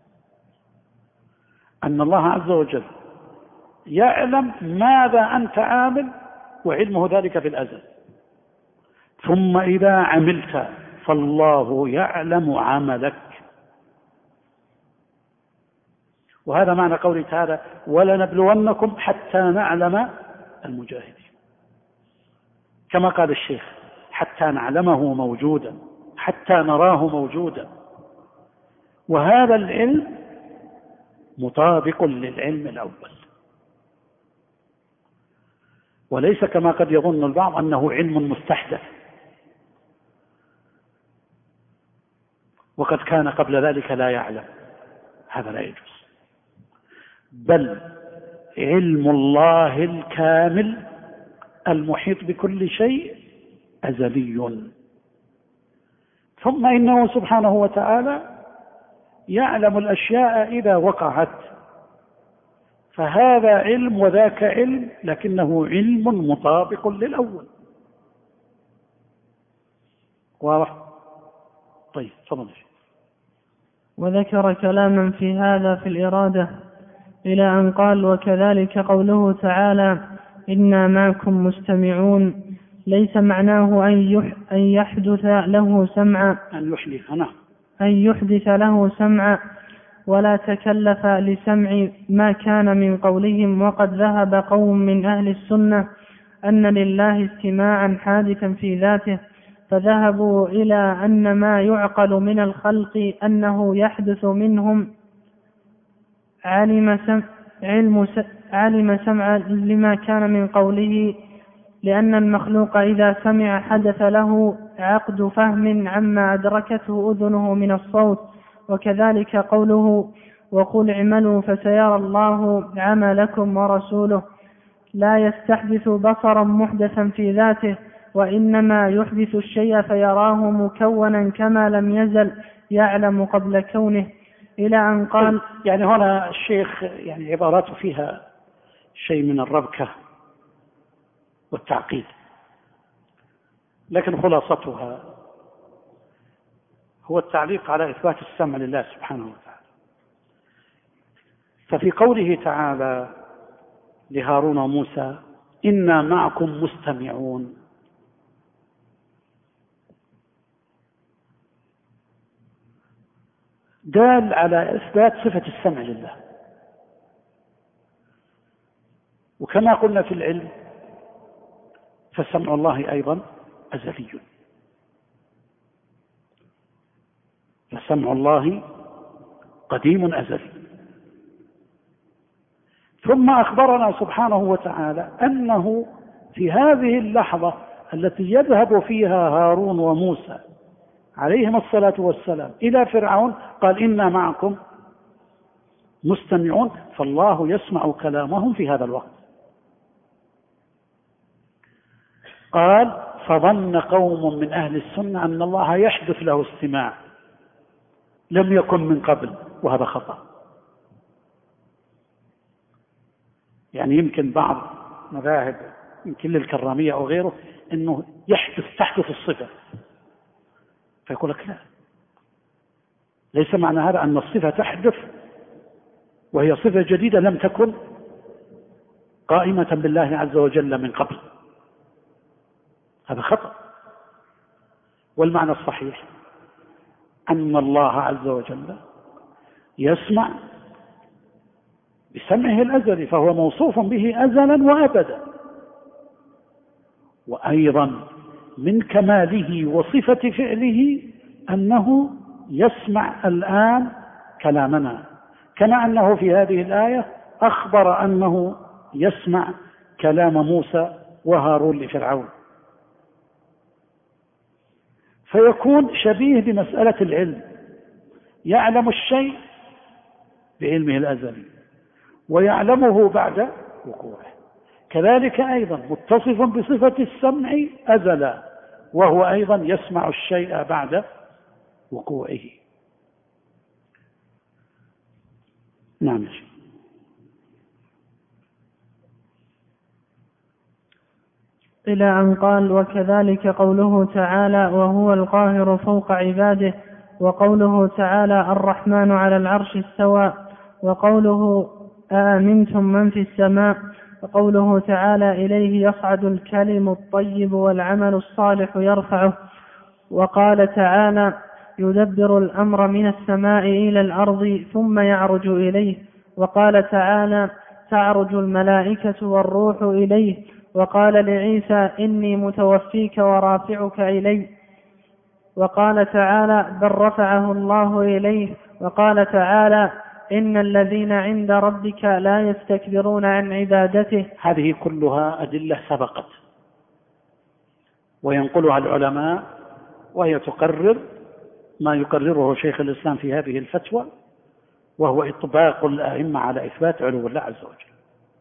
أن الله عز وجل يعلم ماذا أنت عامل وعلمه ذلك في الأزل، ثم إذا عملت فالله يعلم عملك. وهذا معنى قوله تعالى: ولنبلونكم حتى نعلم المجاهدين، كما قال الشيخ: حتى نعلمه موجودا، حتى نراه موجودا. وهذا العلم مطابق للعلم الأول، وليس كما قد يظن البعض أنه علم مستحدث وقد كان قبل ذلك لا يعلم، هذا لا يجوز، بل علم الله الكامل المحيط بكل شيء أزلي، ثم إنه سبحانه وتعالى يعلم الأشياء إذا وقعت، فهذا علم وذاك علم، لكنه علم مطابق للأول. واضح؟ طيب، تفضل. وذكر كلاما في هذا في الإرادة إلى أن قال: وكذلك قوله تعالى: إنا معكم مستمعون، ليس معناه أن يحدث له سمعا، أن يحدث له سمعا، ولا تكلف لسمع ما كان من قولهم. وقد ذهب قوم من أهل السنة أن لله استماعا حادثا في ذاته، فذهبوا إلى أن ما يعقل من الخلق أنه يحدث منهم علم سمع لما كان من قوله، لأن المخلوق إذا سمع حدث له عقد فهم عما أدركته أذنه من الصوت. وكذلك قوله: وقل اعملوا فسيرى الله عملكم ورسوله، لا يستحدث بصرا محدثا في ذاته، وإنما يحدث الشيء فيراه مكونا كما لم يزل يعلم قبل كونه، إلى أن قال. يعني هنا الشيخ يعني عباراته فيها شيء من الربكة والتعقيد، لكن خلاصتها هو التعليق على إثبات السمع لله سبحانه وتعالى. ففي قوله تعالى لهارون وموسى: إنا معكم مستمعون، دال على إثبات صفة السمع لله. وكما قلنا في العلم فسمع الله أيضا أزلي، فسمع الله قديم أزلي. ثم أخبرنا سبحانه وتعالى أنه في هذه اللحظة التي يذهب فيها هارون وموسى عليهم الصلاة والسلام إلى فرعون قال إنا معكم مستمعون، فالله يسمع كلامهم في هذا الوقت. قال فظن قوم من أهل السنة أن الله يحدث له استماع لم يكن من قبل، وهذا خطأ. يعني يمكن بعض مذاهب يمكن للكرامية أو غيره أنه تحدث الصفة، فيقول لك لا، ليس معنى هذا أن الصفة تحدث وهي صفة جديدة لم تكن قائمة بالله عز وجل من قبل، هذا خطأ. والمعنى الصحيح أن الله عز وجل يسمع بسمعه الأزلي، فهو موصوف به أزلا وأبدا. وأيضا من كماله وصفة فعله أنه يسمع الآن كلامنا، كما أنه في هذه الآية أخبر أنه يسمع كلام موسى وهارون لفرعون، فيكون شبيه بمسألة العلم، يعلم الشيء بعلمه الأزلي ويعلمه بعد وقوعه. كذلك أيضا متصف بصفة السمع أزلا، وهو أيضا يسمع الشيء بعد وقوعه. نعم. إلى أن قال وكذلك قوله تعالى وهو القاهر فوق عباده، وقوله تعالى الرحمن على العرش استوى، وقوله أأمنتم من في السماء، وقوله تعالى إليه يصعد الكلم الطيب والعمل الصالح يرفعه، وقال تعالى يدبر الأمر من السماء إلى الأرض ثم يعرج إليه، وقال تعالى تعرج الملائكة والروح إليه، وقال لعيسى إني متوفيك ورافعك إلي، وقال تعالى بل رفعه الله إليه، وقال تعالى إن الذين عند ربك لا يستكبرون عن عبادته. هذه كلها أدلة سبقت وينقلها العلماء، وهي تقرر ما يقرره شيخ الإسلام في هذه الفتوى، وهو إطباق الأئمة على إثبات علو الله عز وجل.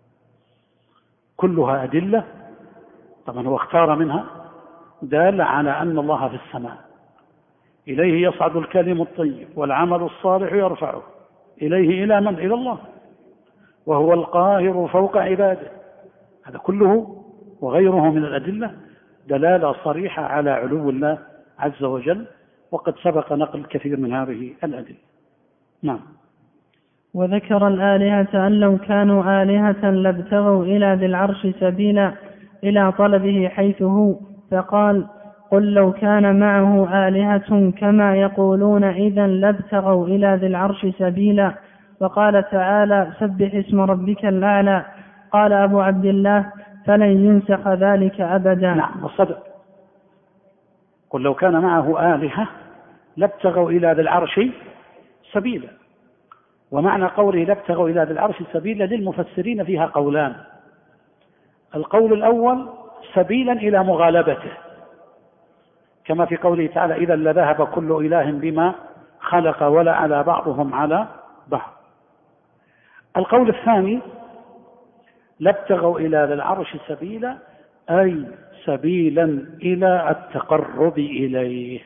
كلها أدلة، طبعا هو اختار منها دال على أن الله في السماء، إليه يصعد الكلم الطيب والعمل الصالح يرفعه، إليه إلى من؟ إلى الله، وهو القاهر فوق عباده. هذا كله وغيره من الأدلة دلالة صريحة على علو الله عز وجل، وقد سبق نقل كثير من هذه الأدلة. نعم. وذكر الآلهة أن لو كانوا آلهة لابتغوا إلى ذي العرش سبيلا إلى طلبه حيث هو، فقال قل لو كان معه آلهة كما يقولون إذا لابتغوا إلى ذي العرش سبيلا. وقال تعالى سبح اسم ربك الأعلى. قال أبو عبد الله فلن ينسخ ذلك أبدا. نعم الصدق. قل لو كان معه آلهة لابتغوا إلى ذي العرش سبيلا. ومعنى قوله لابتغوا إلى ذي العرش سبيلا للمفسرين فيها قولان. القول الأول سبيلا إلى مغالبته، كما في قوله تعالى إذا لذهب كل إله بما خلق ولا على بعضهم على بعض. القول الثاني لابتغوا إلى ذي العرش سبيلا أي سبيلا إلى التقرب إليه،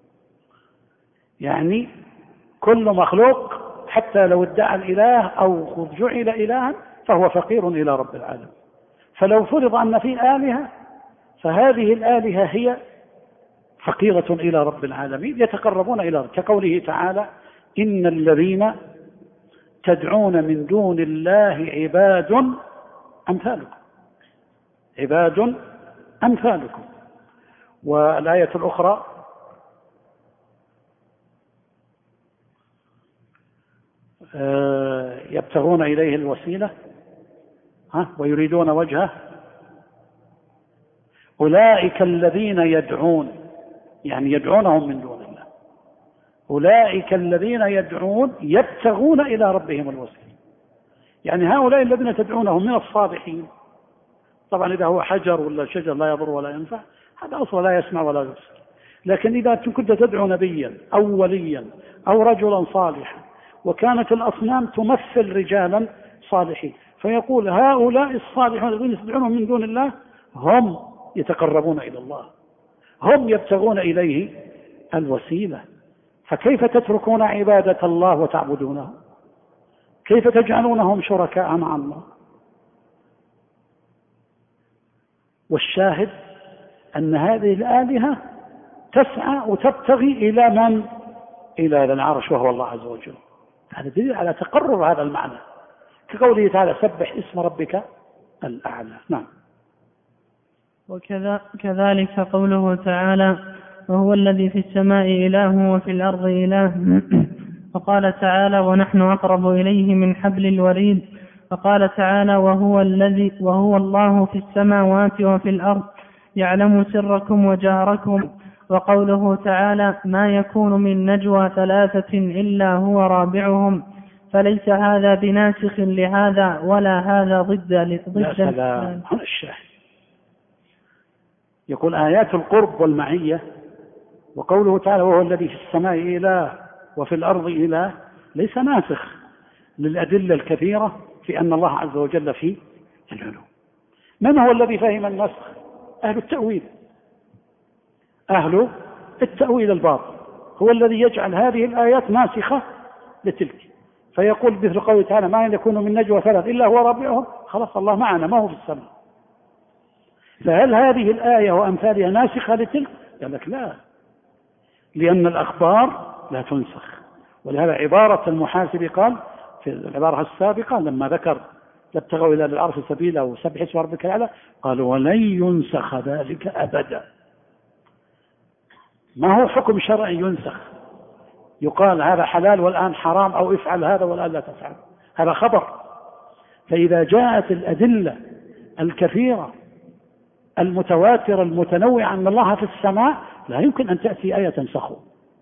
يعني كل مخلوق حتى لو ادعى الإله أو جعل إلها فهو فقير إلى رب العالمين. فلو فرض أن في آلهة فهذه الآلهة هي فقيرة إلى رب العالمين يتقربون إلى رب، كقوله تعالى إن الذين تدعون من دون الله عباد أمثالكم، عباد أمثالكم. والآية الأخرى يبتغون إليه الوسيلة ويريدون وجهه، أولئك الذين يدعون، يعني يدعونهم من دون الله، أولئك الذين يدعون يبتغون إلى ربهم الوسيلة، يعني هؤلاء الذين تدعونهم من الصالحين. طبعا إذا هو حجر ولا شجر لا يضر ولا ينفع هذا أصلا لا يسمع ولا يبصر، لكن إذا كنت تدعو نبيا أو وليا أو رجلا صالحا وكانت الأصنام تمثل رجالا صالحين، فيقول هؤلاء الصالحون الذين يدعونهم من دون الله هم يتقربون إلى الله، هم يبتغون إليه الوسيلة، فكيف تتركون عبادة الله وتعبدونه؟ كيف تجعلونهم شركاء مع الله؟ والشاهد أن هذه الآلهة تسعى وتبتغي إلى من؟ إلى العرش وهو الله عز وجل. هذا دليل على تقرر هذا المعنى، كقوله تعالى سبح اسم ربك الأعلى. نعم. وكذلك قوله تعالى وهو الذي في السماء إله وفي الأرض إله، وقال تعالى ونحن أقرب إليه من حبل الوريد، وقال تعالى وهو الله في السماوات وفي الأرض يعلم سركم وجهركم، وقوله تعالى ما يكون من نجوى ثلاثة إلا هو رابعهم، فليس هذا بناسخ لهذا ولا هذا ضد هنا الشاهد يقول آيات القرب والمعية، وقوله تعالى وهو الذي في السماء إله وفي الأرض إله ليس ناسخ للأدلة الكثيرة في أن الله عز وجل في العلو. من هو الذي فهم النسخ؟ أهل التأويل، أهل التأويل الباطل هو الذي يجعل هذه الآيات ناسخة لتلك، فيقول مثل قوله تعالى ما يكون من نجوى ثلاث إلا هو رابعهم، خلاص الله معنا ما هو في السماء. فهل هذه الآية وأمثالها ناسخة لتلك؟ قال لك لا، لأن الأخبار لا تنسخ. ولهذا عبارة المحاسب قال في العبارة السابقة لما ذكر لابتغوا إلى العرش سبيلا وسبح اسم ربك الأعلى قال ولن ينسخ ذلك أبدا. ما هو حكم شرعي ينسخ يقال هذا حلال والآن حرام أو افعل هذا والآن لا تفعل، هذا خبر. فإذا جاءت الأدلة الكثيرة المتواترة المتنوعة أن الله في السماء لا يمكن أن تأتي آية تنسخه،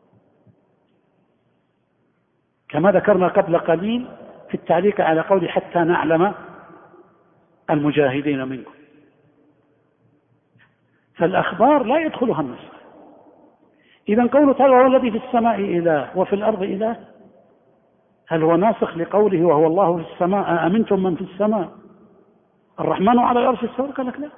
كما ذكرنا قبل قليل في التعليق على قول حتى نعلم المجاهدين منكم. فالأخبار لا يدخلها النسخ. إذن قوله تعالى وهو الذي في السماء إله وفي الأرض إله، هل هو ناسخ لقوله وهو الله في السماء أأمنتم من في السماء الرحمن على العرش استوى؟ قال لك لا.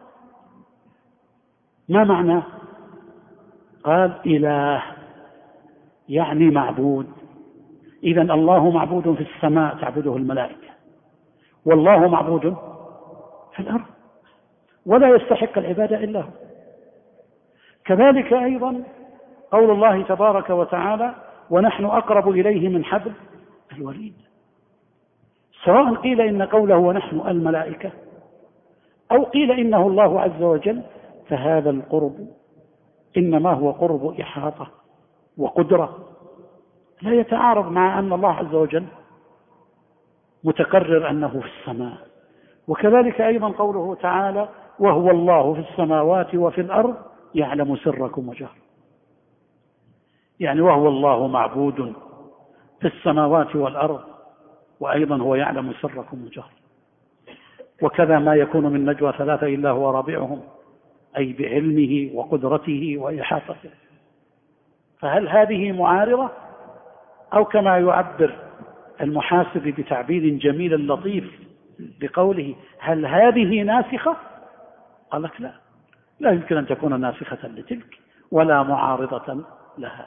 ما معنى؟ قال إله يعني معبود. إذن الله معبود في السماء تعبده الملائكة، والله معبود في الأرض ولا يستحق العبادة إلا هو. كذلك أيضا قول الله تبارك وتعالى ونحن أقرب إليه من حبل الوريد، سواء قيل إن قوله ونحن الملائكة أو قيل إنه الله عز وجل، فهذا القرب إنما هو قرب إحاطة وقدرة لا يتعارض مع أن الله عز وجل متقرر أنه في السماء. وكذلك أيضا قوله تعالى وهو الله في السماوات وفي الأرض يعلم سركم وجهركم، يعني وهو الله معبود في السماوات والأرض وأيضا هو يعلم سركم وجهركم. وكذا ما يكون من نجوى ثلاثة إلا هو رابعهم، أي بعلمه وقدرته وإحاطته. فهل هذه معارضة؟ أو كما يعبر المحاسب بتعبير جميل لطيف بقوله هل هذه ناسخة؟ قال لك لا، لا يمكن أن تكون ناسخة لتلك ولا معارضة لها.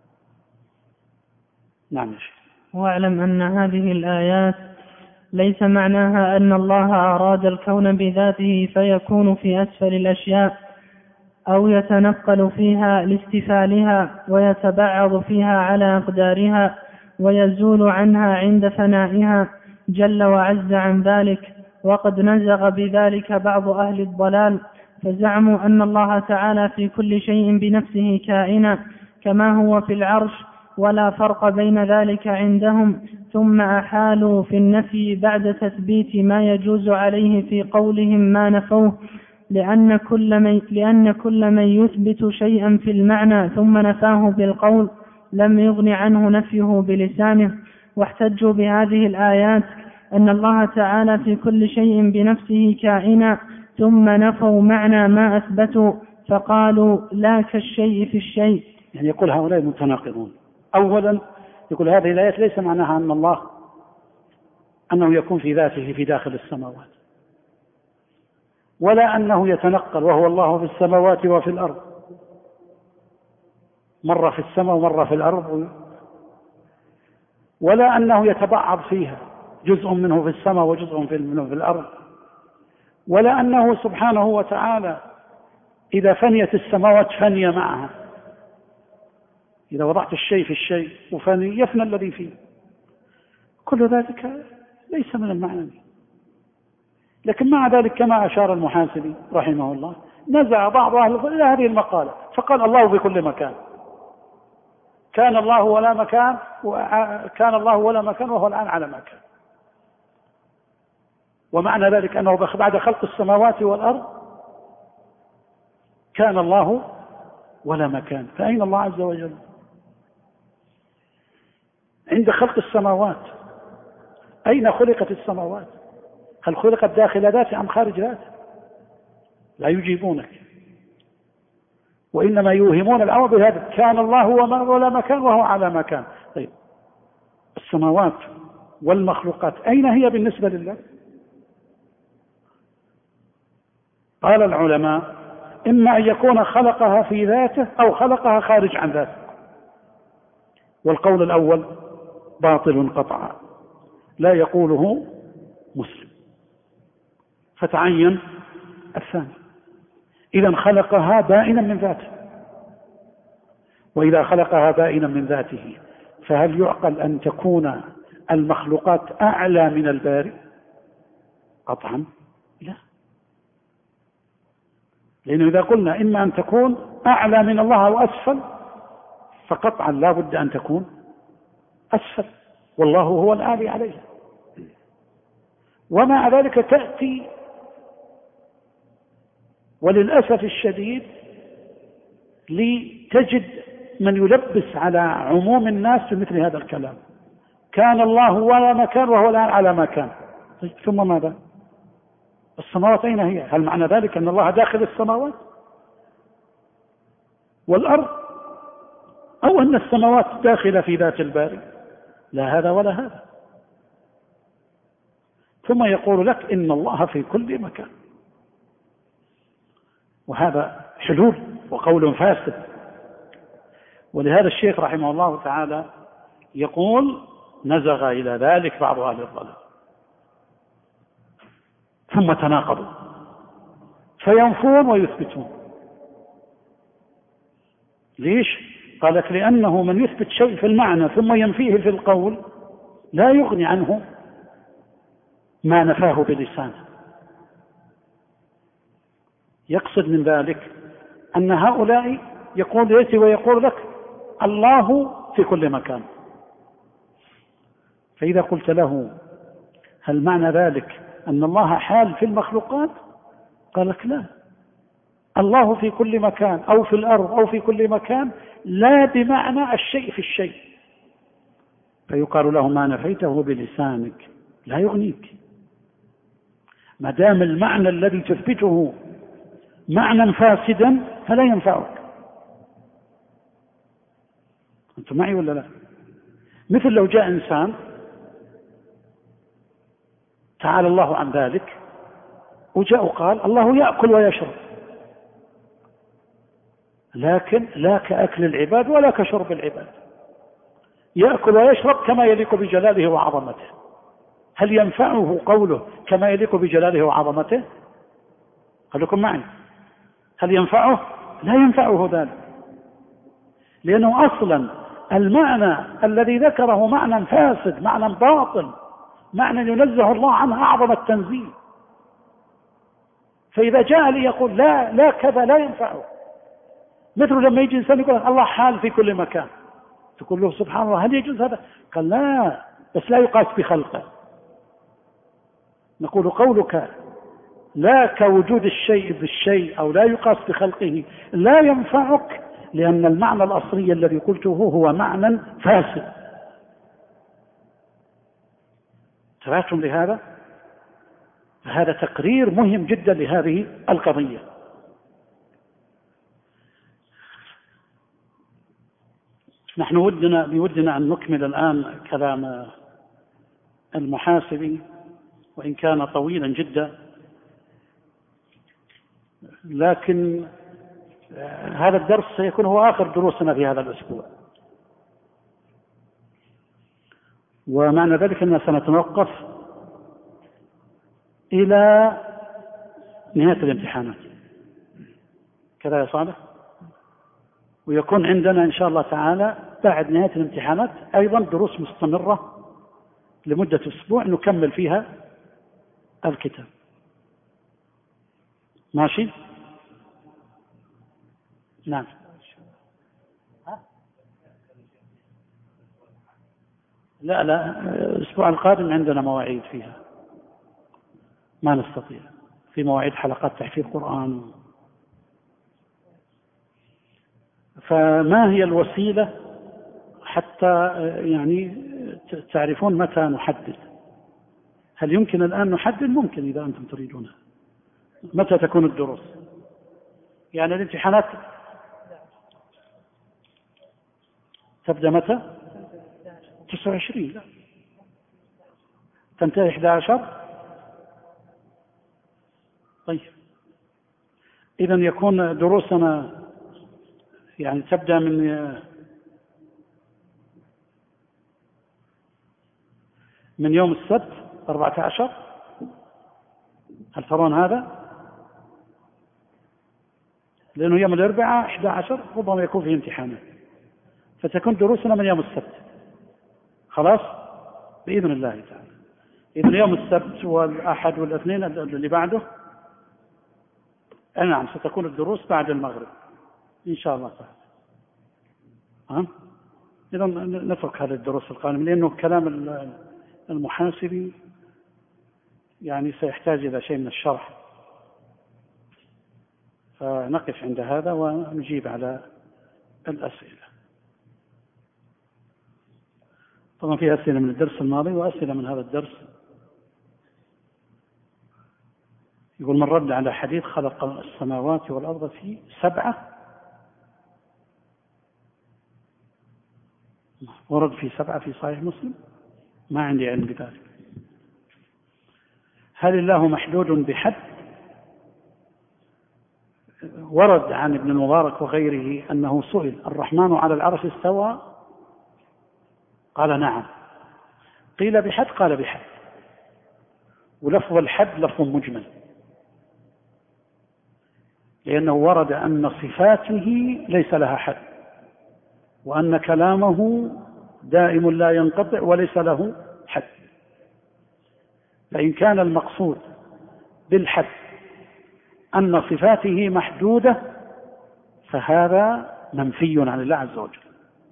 نعم يا شيخ. واعلم أن هذه الآيات ليس معناها أن الله أراد الكون بذاته فيكون في أسفل الأشياء أو يتنقل فيها لاستفالها ويتبعض فيها على أقدارها ويزول عنها عند فنائها جل وعز عن ذلك. وقد نزغ بذلك بعض أهل الضلال فزعموا أن الله تعالى في كل شيء بنفسه كائنا كما هو في العرش، ولا فرق بين ذلك عندهم، ثم أحالوا في النفي بعد تثبيت ما يجوز عليه في قولهم ما نفوه، لأن كل من يثبت شيئا في المعنى ثم نفاه بالقول لم يغن عنه نفيه بلسانه. واحتجوا بهذه الآيات أن الله تعالى في كل شيء بنفسه كائنا، ثم نفوا معنى ما أثبتوا فقالوا لا كالشيء في الشيء. يعني يقول هؤلاء متناقضون. أولا يقول هذه الآيات ليس معناها أن الله أنه يكون في ذاته في داخل السماوات، ولا أنه يتنقل وهو الله في السماوات وفي الأرض، مرة في السماء ومرة في الأرض، ولا أنه يتبعض فيها جزء منه في السماء وجزء منه في الأرض، ولا أنه سبحانه وتعالى إذا فنيت السماوات فني معها، إذا وضعت الشيء في الشيء وفني يفنى الذي فيه. كل ذلك ليس من المعنى. لكن مع ذلك كما أشار المحاسبي رحمه الله نزع بعض أهل إلى هذه المقالة فقال الله في كل مكان، كان الله ولا مكان، كان الله ولا مكان وهو الآن على مكان. ومعنى ذلك أنه بعد خلق السماوات والأرض كان الله ولا مكان، فأين الله عز وجل؟ عند خلق السماوات أين خلقت السماوات؟ هل خلقت داخل ذاته أم خارج ذاته؟ لا يجيبونك، وإنما يوهمون الأمر بهذا، كان الله ولا مكان وهو على مكان. طيب السماوات والمخلوقات أين هي بالنسبة لله؟ قال العلماء إما أن يكون خلقها في ذاته أو خلقها خارج عن ذاته، والقول الأول باطل قطعا لا يقوله مسلم، فتعين الثاني. إذا خلقها بائنا من ذاته، وإذا خلقها بائنا من ذاته فهل يعقل أن تكون المخلوقات أعلى من الباري؟ قطعا لا، لأنه إذا قلنا إما أن تكون أعلى من الله أو أسفل فقطعا لا بد أن تكون أسفل، والله هو العالي عليها. ومع ذلك تأتي وللأسف الشديد لتجد من يلبس على عموم الناس بمثل هذا الكلام، كان الله ولا مكان وهو الآن على مكان. ثم ماذا؟ السماوات أين هي؟ هل معنى ذلك أن الله داخل السماوات والأرض، أو أن السماوات داخلة في ذات الباري؟ لا هذا ولا هذا. ثم يقول لك إن الله في كل مكان، وهذا حلول وقول فاسد. ولهذا الشيخ رحمه الله تعالى يقول نزغ إلى ذلك بعض أهل الضلال ثم تناقضوا فينفون ويثبتون. ليش؟ قال لك لأنه من يثبت شيء في المعنى ثم ينفيه في القول لا يغني عنه ما نفاه بلسانه. يقصد من ذلك أن هؤلاء يأتي ويقول لك الله في كل مكان، فإذا قلت له هل معنى ذلك أن الله حال في المخلوقات؟ قال لك لا، الله في كل مكان أو في الأرض أو في كل مكان لا بمعنى الشيء في الشيء. فيقال له ما نفيته بلسانك لا يغنيك، ما دام المعنى الذي تثبته معنى فاسدا فلا ينفعك. أنتم معي ولا لا؟ مثل لو جاء إنسان تعالى الله عن ذلك وجاء وقال الله يأكل ويشرب، لكن لا كأكل العباد ولا كشرب العباد، يأكل ويشرب كما يليق بجلاله وعظمته. هل ينفعه قوله كما يليق بجلاله وعظمته؟ خليكم معي، هل ينفعه؟ لا ينفعه ذلك، لأنه أصلا المعنى الذي ذكره معنى فاسد، معنى باطل، معنى ينزه الله عنه أعظم التنزيه. فإذا جاء لي يقول لا كذا لا ينفعه. مثل لما يجي إنسان يقول الله حال في كل مكان، تقول له سبحان الله هل يجوز هذا؟ قال لا، بس لا يقاس بخلقه. نقول قولك لا كوجود الشيء بالشيء أو لا يقاس بخلقه لا ينفعك، لأن المعنى الأصلي الذي قلته هو معنى فاسد. انتبهتم لهذا؟ هذا تقرير مهم جدا لهذه القضية. نحن بودنا أن نكمل الآن كلام المحاسبي، وإن كان طويلا جدا، لكن هذا الدرس سيكون هو آخر دروسنا في هذا الأسبوع، ومعنى ذلك أننا سنتوقف إلى نهاية الامتحانات كذا يا صالح، ويكون عندنا إن شاء الله تعالى بعد نهاية الامتحانات أيضا دروس مستمرة لمدة أسبوع نكمل فيها الكتاب. ماشي؟ نعم. لا الأسبوع القادم عندنا مواعيد فيها ما نستطيع، في مواعيد حلقات تحفيظ قرآن. فما هي الوسيلة حتى يعني تعرفون متى نحدد؟ هل يمكن الآن نحدد؟ ممكن إذا أنتم تريدونها. متى تكون الدروس؟ يعني الامتحانات تبدأ متى؟ 29. لا تنتهي 11. طيب إذا يكون دروسنا يعني تبدأ من يوم السبت 14. هل ترون هذا؟ لأنه يوم الأربعاء 11 ربما يكون فيه امتحانات، فتكون دروسنا من يوم السبت. خلاص بإذن الله تعالى. إذن يوم السبت والأحد والاثنين اللي بعده نعم ستكون الدروس بعد المغرب إن شاء الله تعالى. إذن نترك هذه الدروس القادمة، لأنه كلام المحاسبي يعني سيحتاج إلى شيء من الشرح، فنقف عند هذا ونجيب على الأسئلة. طبعا في أسئلة من الدرس الماضي وأسئلة من هذا الدرس. يقول من رد على حديث خلق السماوات والأرض في 7، ورد في 7 في صحيح مسلم، ما عندي علم بذلك. هل الله محدود بحد؟ ورد عن ابن المبارك وغيره أنه سئل الرحمن على العرش استوى؟ قال نعم. قيل بحد؟ قال بحد. ولفظ الحد لفظ مجمل، لأنه ورد أن صفاته ليس لها حد، وأن كلامه دائم لا ينقطع وليس له حد. فإن كان المقصود بالحد أن صفاته محدودة فهذا منفي عن الله عز وجل،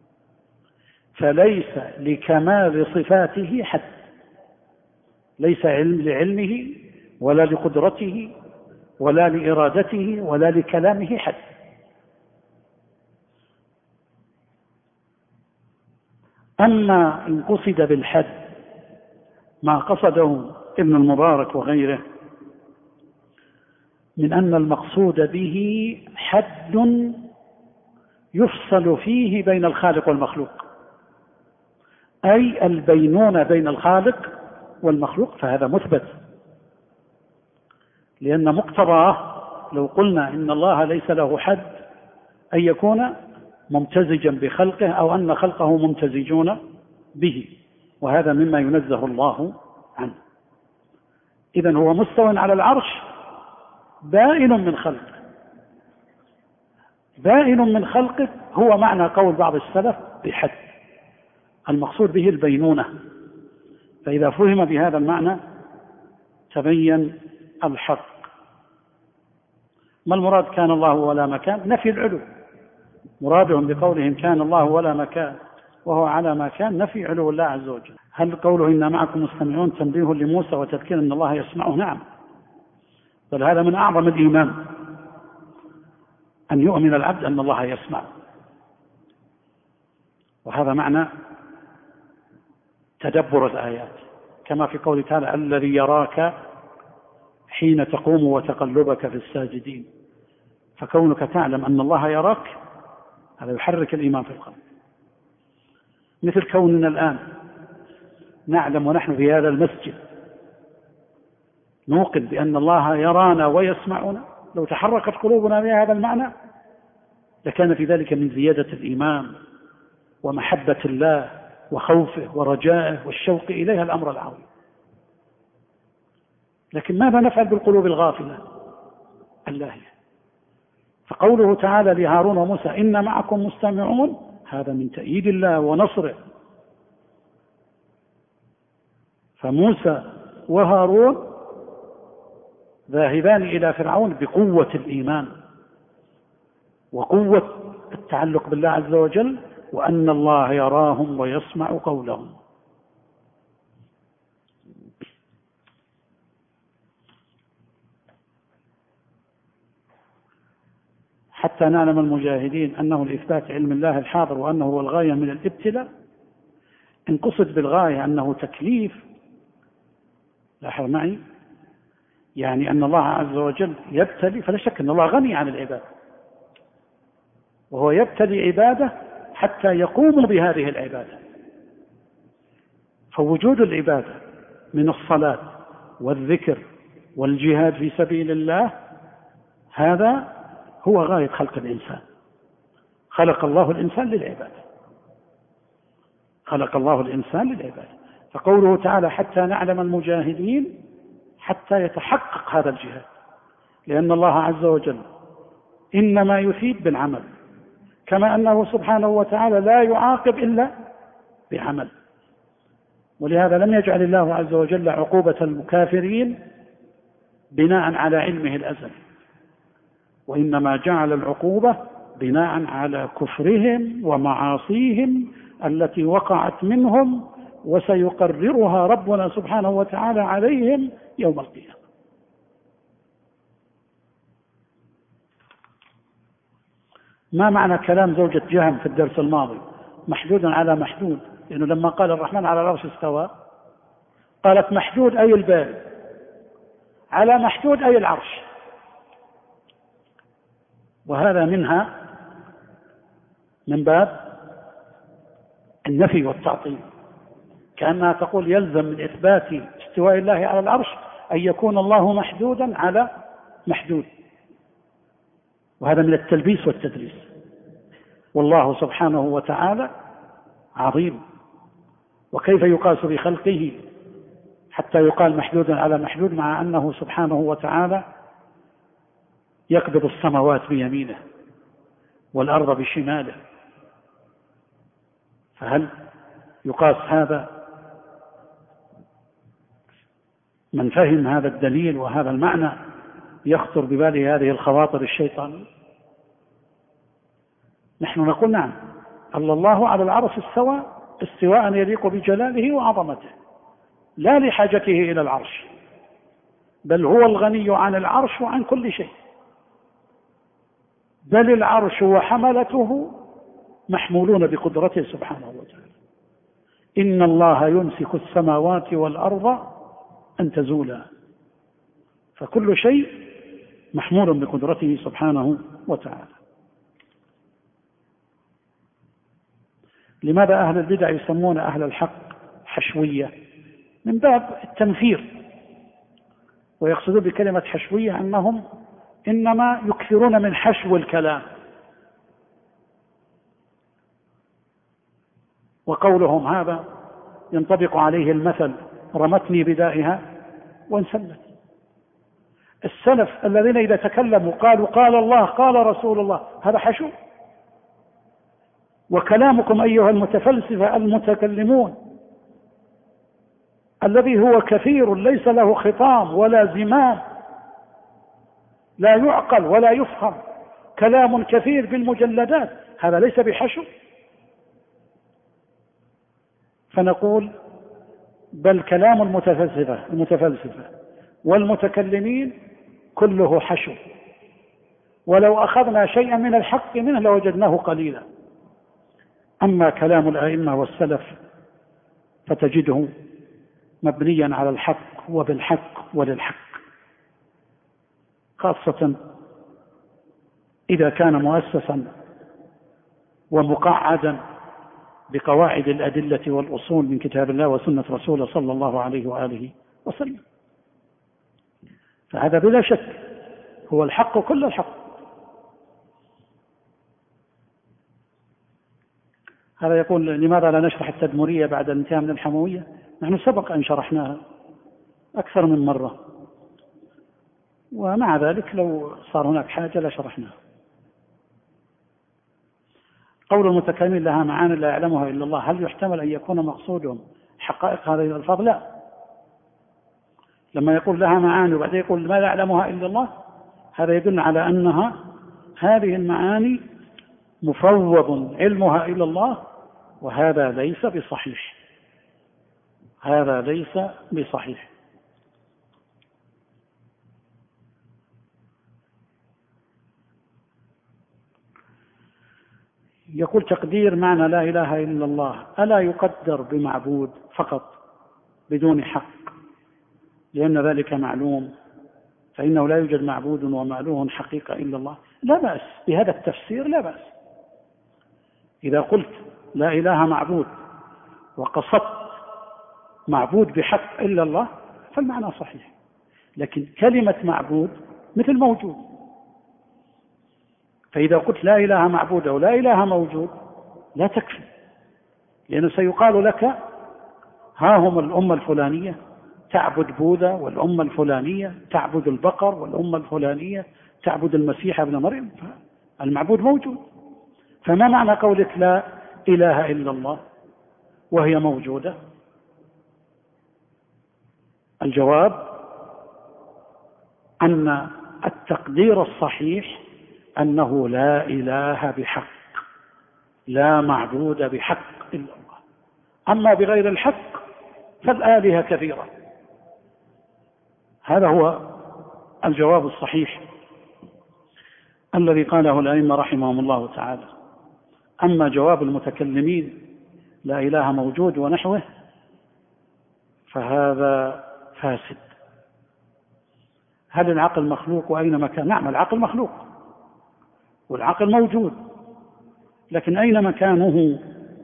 فليس لكمال صفاته حد، ليس لعلمه ولا لقدرته ولا لإرادته ولا لكلامه حد. أما إن قصد بالحد ما قصده ابن المبارك وغيره من أن المقصود به حد يفصل فيه بين الخالق والمخلوق، أي البينونة بين الخالق والمخلوق، فهذا مثبت، لأن مقتضاه لو قلنا إن الله ليس له حد أن يكون ممتزجا بخلقه أو أن خلقه ممتزجون به، وهذا مما ينزه الله عنه. إذن هو مستو على العرش بائن من خلقه، بائن من خلقه هو معنى قول بعض السلف بحد، المقصود به البينونة. فإذا فهم بهذا المعنى تبين الحق. ما المراد كان الله ولا مكان؟ نفي العلو. مرادهم بقولهم كان الله ولا مكان وهو على ما كان نفي علو الله عز وجل. هل قوله إنا معكم مستمعون تنبيه لموسى وتذكير أن الله يسمعه؟ نعم، بل هذا من أعظم الإيمان أن يؤمن العبد أن الله يسمع، وهذا معنى تدبر الآيات، كما في قوله تعالى الذي يراك حين تقوم وتقلبك في الساجدين. فكونك تعلم أن الله يراك هذا يحرك الإيمان في القلب، مثل كوننا الآن نعلم ونحن في هذا المسجد نوقن بأن الله يرانا ويسمعنا. لو تحركت قلوبنا بهذا المعنى لكان في ذلك من زيادة الإيمان ومحبة الله وخوفه ورجائه والشوق إليها الأمر العظيم. لكن ماذا نفعل بالقلوب الغافلة اللاهية؟ فقوله تعالى لهارون وموسى إن معكم مستمعون هذا من تأييد الله ونصره. فموسى وهارون ذاهبان إلى فرعون بقوة الإيمان وقوة التعلق بالله عز وجل، وأن الله يراهم ويسمع قولهم. حتى نعلم المجاهدين أنه لإثبات علم الله الحاضر وأنه هو الغاية من الابتلاء. إن قصد بالغاية أنه تكليف، لاحظ معي، يعني أن الله عز وجل يبتلي، فلا شك أن الله غني عن العبادة، وهو يبتلي عباده حتى يقوموا بهذه العبادة. فوجود العبادة من الصلاة والذكر والجهاد في سبيل الله هذا هو غاية خلق الإنسان. خلق الله الإنسان للعبادة، خلق الله الإنسان للعبادة. فقوله تعالى حتى نعلم المجاهدين حتى يتحقق هذا الجهاد، لأن الله عز وجل إنما يثيب بالعمل، كما أنه سبحانه وتعالى لا يعاقب إلا بعمل. ولهذا لم يجعل الله عز وجل عقوبة المكافرين بناء على علمه الأزلي، وإنما جعل العقوبة بناء على كفرهم ومعاصيهم التي وقعت منهم، وسيقررها ربنا سبحانه وتعالى عليهم يوم القيامة. ما معنى كلام زوجة جهم في الدرس الماضي محدود على محدود؟ لأنه لما قال الرحمن على العرش استوى قالت محدود أي الباري، على محدود أي العرش، وهذا منها من باب النفي والتعطيل، كأنها تقول يلزم من إثبات استواء الله على العرش أن يكون الله محدودا على محدود، وهذا من التلبيس والتدليس. والله سبحانه وتعالى عظيم، وكيف يقاس بخلقه حتى يقال محدودا على محدود، مع أنه سبحانه وتعالى يقبض السماوات بيمينه والأرض بشماله، فهل يقاس هذا؟ من فهم هذا الدليل وهذا المعنى يخطر بباله هذه الخواطر الشيطانية. نحن نقول نعم، الله على العرش استوى استواء يليق بجلاله وعظمته، لا لحاجته إلى العرش، بل هو الغني عن العرش وعن كل شيء، بل العرش وحملته محمولون بقدرته سبحانه وتعالى. إن الله يمسك السماوات والأرض أن تزولا، فكل شيء محمول بقدرته سبحانه وتعالى. لماذا أهل البدع يسمون أهل الحق حشوية؟ من باب التنفير، ويقصدون بكلمة حشوية أنهم إنما يكثرون من حشو الكلام، وقولهم هذا ينطبق عليه المثل رمتني بدائها وانسلت. السلف الذين إذا تكلموا قالوا قال الله قال رسول الله، هذا حشو. وكلامكم أيها المتفلسفة المتكلمون الذي هو كثير ليس له خطام ولا زمام، لا يعقل ولا يفهم، كلام كثير بالمجلدات، هذا ليس بحشو. فنقول بل كلام المتفلسفة والمتكلمين كله حشو، ولو أخذنا شيئا من الحق منه لوجدناه قليلا. أما كلام الأئمة والسلف فتجده مبنيا على الحق وبالحق وللحق، خاصة إذا كان مؤسسا ومقعدا بقواعد الأدلة والأصول من كتاب الله وسنة رسوله صلى الله عليه وآله وسلم، فهذا بلا شك هو الحق كل الحق. هذا يقول لماذا لا نشرح التدمرية بعد الانتهاء من الحموية؟ نحن سبق أن شرحناها أكثر من مرة، ومع ذلك لو صار هناك حاجة لشرحناها. قول المتكلمين لها معاني لا يعلمها إلا الله، هل يحتمل أن يكون مقصودهم حقائق هذه الألفاظ؟ لا. لما يقول لها معاني وبعدين يقول ما لا يعلمها إلا الله، هذا يدل على أنها هذه المعاني مفوض علمها إلى الله، وهذا ليس بصحيح، هذا ليس بصحيح. يقول تقدير معنى لا إله إلا الله ألا يقدر بمعبود فقط بدون حق، لأن ذلك معلوم، فإنه لا يوجد معبود ومألوه حقيقة إلا الله؟ لا بأس بهذا التفسير، لا بأس. إذا قلت لا إله معبود وقصدت معبود بحق إلا الله فالمعنى صحيح، لكن كلمة معبود مثل موجود، فإذا قلت لا إله معبود أو لا إله موجود لا تكفي، لأنه سيقال لك ها هم الأمة الفلانية تعبد بوذا، والأمة الفلانية تعبد البقر، والأمة الفلانية تعبد المسيح ابن مريم، المعبود موجود. فما معنى قولك لا إله إلا الله وهي موجودة؟ الجواب أن التقدير الصحيح أنه لا إله بحق، لا معبود بحق إلا الله. أما بغير الحق فالآلهة كثيرة. هذا هو الجواب الصحيح الذي قاله الأئمة رحمهم الله تعالى. أما جواب المتكلمين لا إله موجود ونحوه فهذا فاسد. هل العقل مخلوق وأين مكان؟ نعم العقل مخلوق والعقل موجود، لكن أين مكانه؟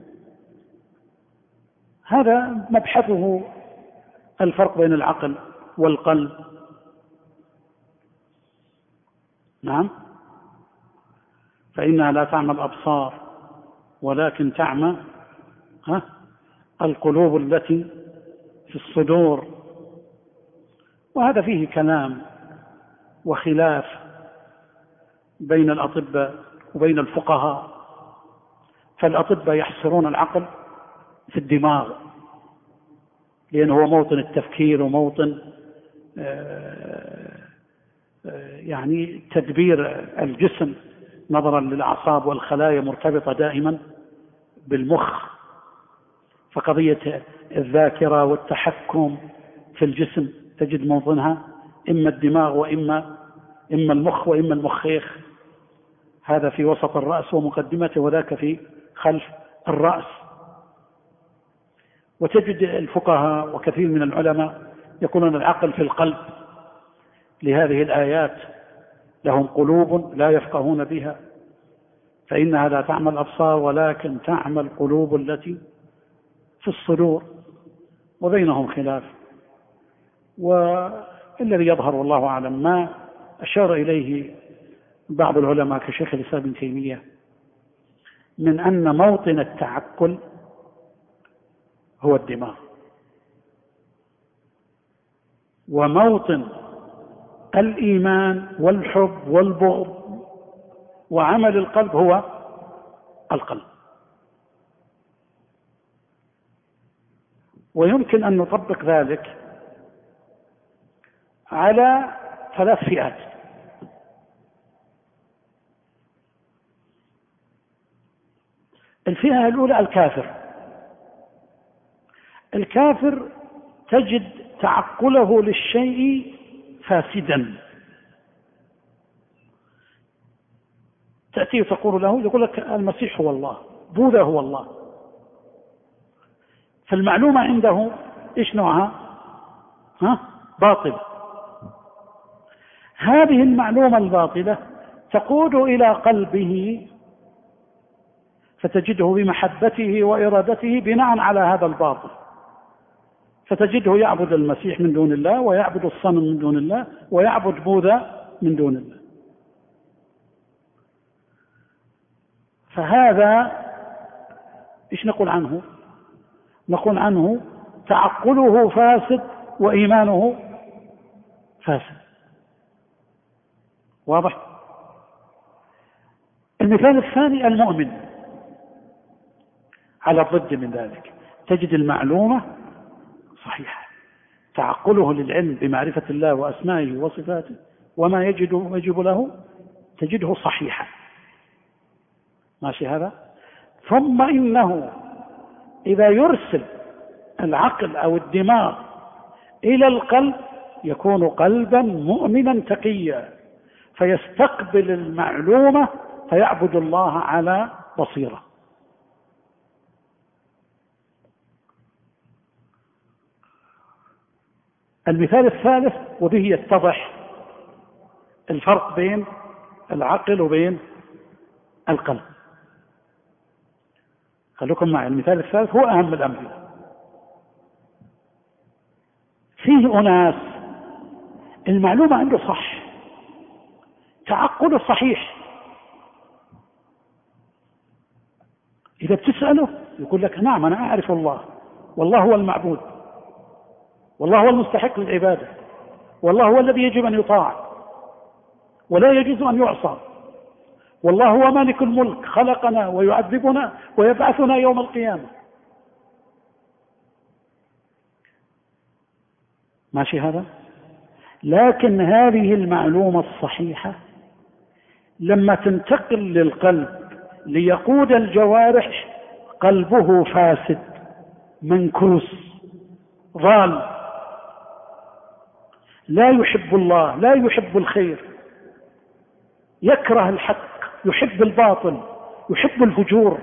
هذا مبحثه الفرق بين العقل والقلب. نعم، فإنها لا تعمى الأبصار ولكن تعمى القلوب التي في الصدور. وهذا فيه كلام وخلاف بين الأطباء وبين الفقهاء، فالأطباء يحصرون العقل في الدماغ لأنه هو موطن التفكير وموطن يعني تدبير الجسم نظرا للأعصاب والخلايا مرتبطة دائما بالمخ، فقضية الذاكرة والتحكم في الجسم تجد موطنها إما الدماغ وإما المخ وإما المخيخ، هذا في وسط الرأس ومقدمته وذاك في خلف الرأس. وتجد الفقهاء وكثير من العلماء يقولون العقل في القلب لهذه الآيات، لهم قلوب لا يفقهون بها فإنها لا تعمى الأبصار ولكن تعمى القلوب التي في الصدور، وبينهم خلاف. والذي يظهر والله أعلم ما أشار إليه بعض العلماء كشيخ الإسلام ابن تيمية من أن موطن التعقل هو الدماغ، وموطن الإيمان والحب والبغض وعمل القلب هو القلب. ويمكن أن نطبق ذلك على 3 فئات. الفئة الأولى الكافر الكافر تجد تعقله للشيء فاسدا، تأتي وتقول له، يقول لك المسيح هو الله، بوذا هو الله، فالمعلومة عنده إيش نوعها؟ باطل. هذه المعلومة الباطلة تقود إلى قلبه، فتجده بمحبته وإرادته بناء على هذا الباطل، فتجده يعبد المسيح من دون الله، ويعبد الصنم من دون الله، ويعبد بوذا من دون الله. فهذا إيش نقول عنه؟ نقول عنه تعقله فاسد وإيمانه فاسد. واضح؟ المثال الثاني المؤمن على الضد من ذلك، تجد المعلومة صحيحة، تعقله للعلم بمعرفة الله وأسمائه وصفاته وما يجب له تجده صحيحا، ماشي هذا؟ ثم إنه إذا يرسل العقل أو الدماغ إلى القلب يكون قلبا مؤمنا تقيا، فيستقبل المعلومة فيعبد الله على بصيرة. المثال الثالث، وبه يتضح الفرق بين العقل وبين القلب. خلوكم معي، المثال الثالث هو أهم الأمثلة. فيه أناس المعلومة عنده صح، تعقله صحيح، إذا بتسأله يقول لك نعم أنا أعرف الله، والله هو المعبود، والله هو المستحق للعبادة، والله هو الذي يجب أن يطاع ولا يجوز أن يعصى، والله هو مالك الملك، خلقنا ويعذبنا ويبعثنا يوم القيامة. ماشي هذا؟ لكن هذه المعلومة الصحيحة لما تنتقل للقلب ليقود الجوارح، قلبه فاسد منكوس ضال، لا يحب الله، لا يحب الخير، يكره الحق، يحب الباطل، يحب الفجور.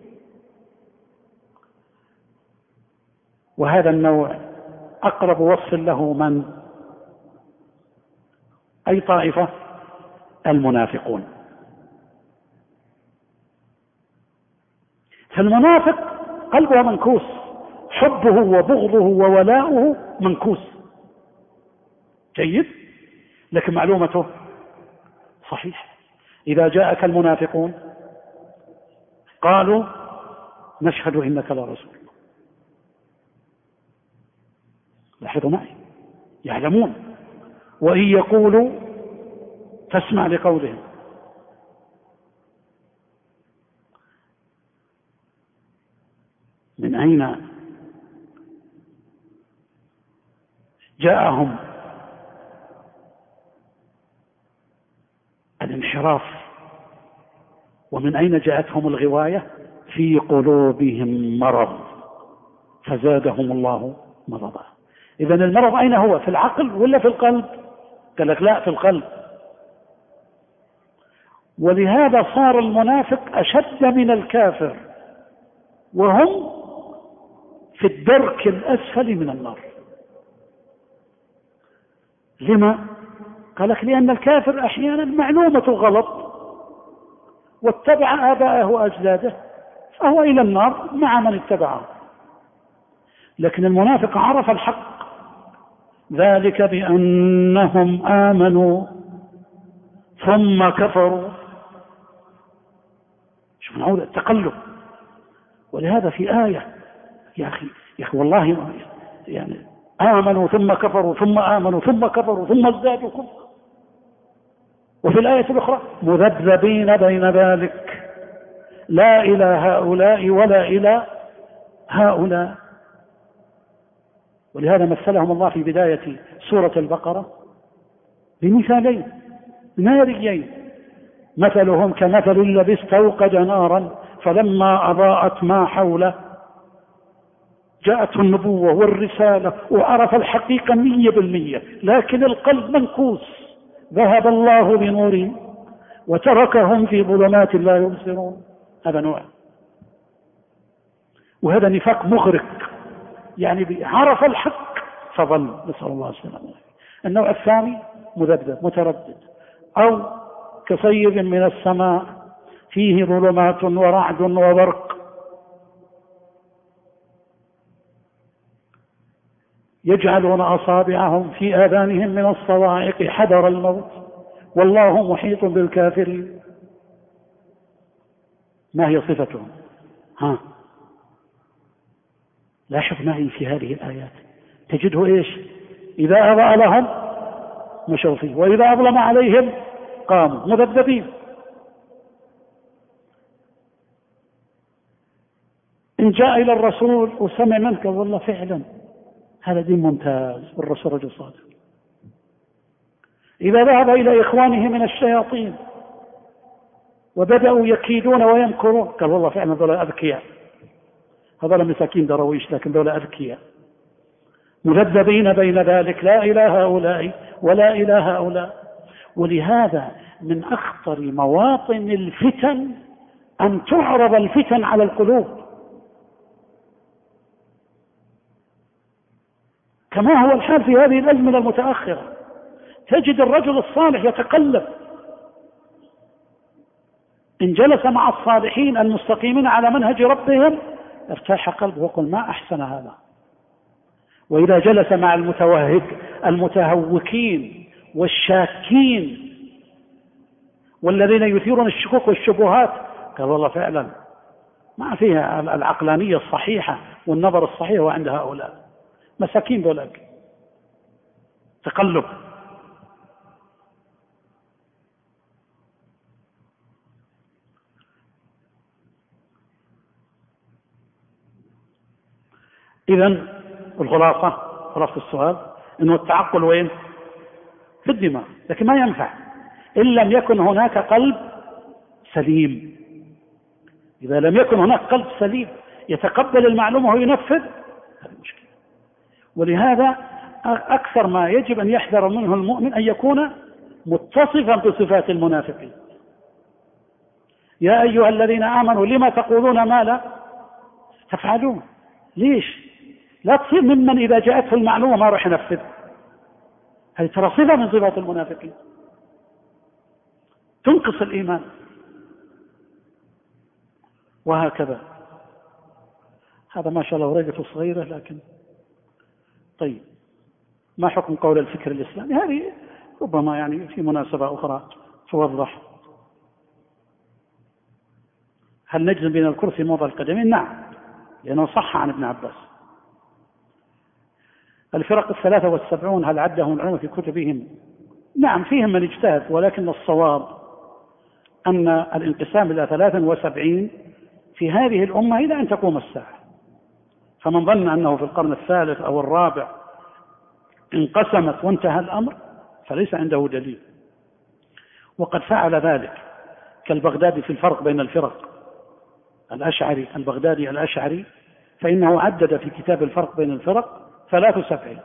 وهذا النوع أقرب وصف له من؟ أي طائفة؟ المنافقون. فالمنافق قلبه منكوس، حبه وبغضه وولاؤه منكوس، جيد، لكن معلومته صحيح. إذا جاءك المنافقون قالوا نشهد إنك لرسول الله، لاحظوا معي، يعلمون، وإن يقولوا تسمع لقولهم. من أين جاءهم الانحراف، ومن أين جاءتهم الغواية؟ في قلوبهم مرض فزادهم الله مرضا. إذن المرض أين هو؟ في العقل ولا في القلب؟ قال لك لا، في القلب. ولهذا صار المنافق أشد من الكافر، وهم في الدرك الأسفل من النار. لما؟ قال لك لأن الكافر أحيانا معلومته غلط واتبع آباءه وأجداده فهو إلى النار مع من اتبعه، لكن المنافق عرف الحق، ذلك بأنهم آمنوا ثم كفروا. شوف نعود التقلب. ولهذا في آية يا أخي والله يعني آمنوا ثم كفروا ثم آمنوا ثم كفروا ثم ازدادوا كفرا، وفي الآية الأخرى مذبذبين بين ذلك لا إلى هؤلاء ولا إلى هؤلاء. ولهذا مثلهم الله في بداية سورة البقرة بمثالين ناريين، مثلهم كمثل الذي استوقد نارا فلما أضاءت ما حوله جاءته النبوة والرسالة وعرف الحقيقة 100%، لكن القلب منكوس، ذهب الله بنورهم وتركهم في ظلمات لا يبصرون. هذا نوع، وهذا نفاق مغرق، يعني عرف الحق فظل، نسأل الله السلامة. النوع الثاني مذبذب متردد، أو كصيب من السماء فيه ظلمات ورعد وبرق، يجعلون أصابعهم في آذانهم من الصواعق حذر الموت والله محيط بالكافرين. ما هي صفتهم؟ لاحظ معي في هذه الآيات تجده إيش؟ إذا أضاء لهم مشوا فيه، وإذا أظلم عليهم قاموا مذبذبين. إن جاء إلى الرسول وسمع منك والله فعلا هذا دين ممتاز والرسول رجل صادق. إذا ذهب إلى إخوانه من الشياطين وبدأوا يكيدون ويمكرون قال والله فعلا ذولا أذكياء، هذول مساكين درويش لكن ذولا أذكياء. مذبذبين بين ذلك، لا إلى هؤلاء ولا إلى هؤلاء. ولهذا من أخطر مواطن الفتن أن تعرض الفتن على القلوب، كما هو الحال في هذه الأزمنة المتأخرة. تجد الرجل الصالح يتقلب، إن جلس مع الصالحين المستقيمين على منهج ربهم ارتاح قلبه وقل ما أحسن هذا. وإذا جلس مع المتهوكين والشاكين والذين يثيرون الشكوك والشبهات قال والله فعلا ما فيها العقلانية الصحيحة والنظر الصحيح وعند هؤلاء مساكين دولك. تقلب. إذن خلاصة السؤال إنه التعقل وين؟ في الدماغ، لكن ما ينفع إن لم يكن هناك قلب سليم. إذا لم يكن هناك قلب سليم يتقبل المعلومة وينفذ، هذه مشكلة. ولهذا أكثر ما يجب أن يحذر منه المؤمن أن يكون متصفا بصفات المنافقين. يا أيها الذين آمنوا لما تقولون ما لا تفعلون؟ ليش؟ لا تصير ممن إذا جاءته المعلومة ما راح ينفذ، هذه ترى صفة من صفات المنافقين تنقص الإيمان. وهكذا هذا ما شاء الله ورقته صغيرة، لكن طيب ما حكم قول الفكر الإسلامي؟ هذه ربما يعني في مناسبة أخرى توضح. هل نجزم بين الكرسي موضع القدمين؟ نعم، لأنه صح عن ابن عباس. الفرق 73 هل عدهم العلماء في كتبهم؟ نعم فيهم من اجتهد، ولكن الصواب أن الانقسام إلى 73 في هذه الأمة إلى أن تقوم الساعة. فمن ظن أنه في القرن الثالث أو الرابع انقسمت وانتهى الأمر فليس عنده دليل. وقد فعل ذلك كالبغدادي في الفرق بين الفرق، الأشعري البغدادي الأشعري، فإنه عدد في كتاب الفرق بين الفرق 73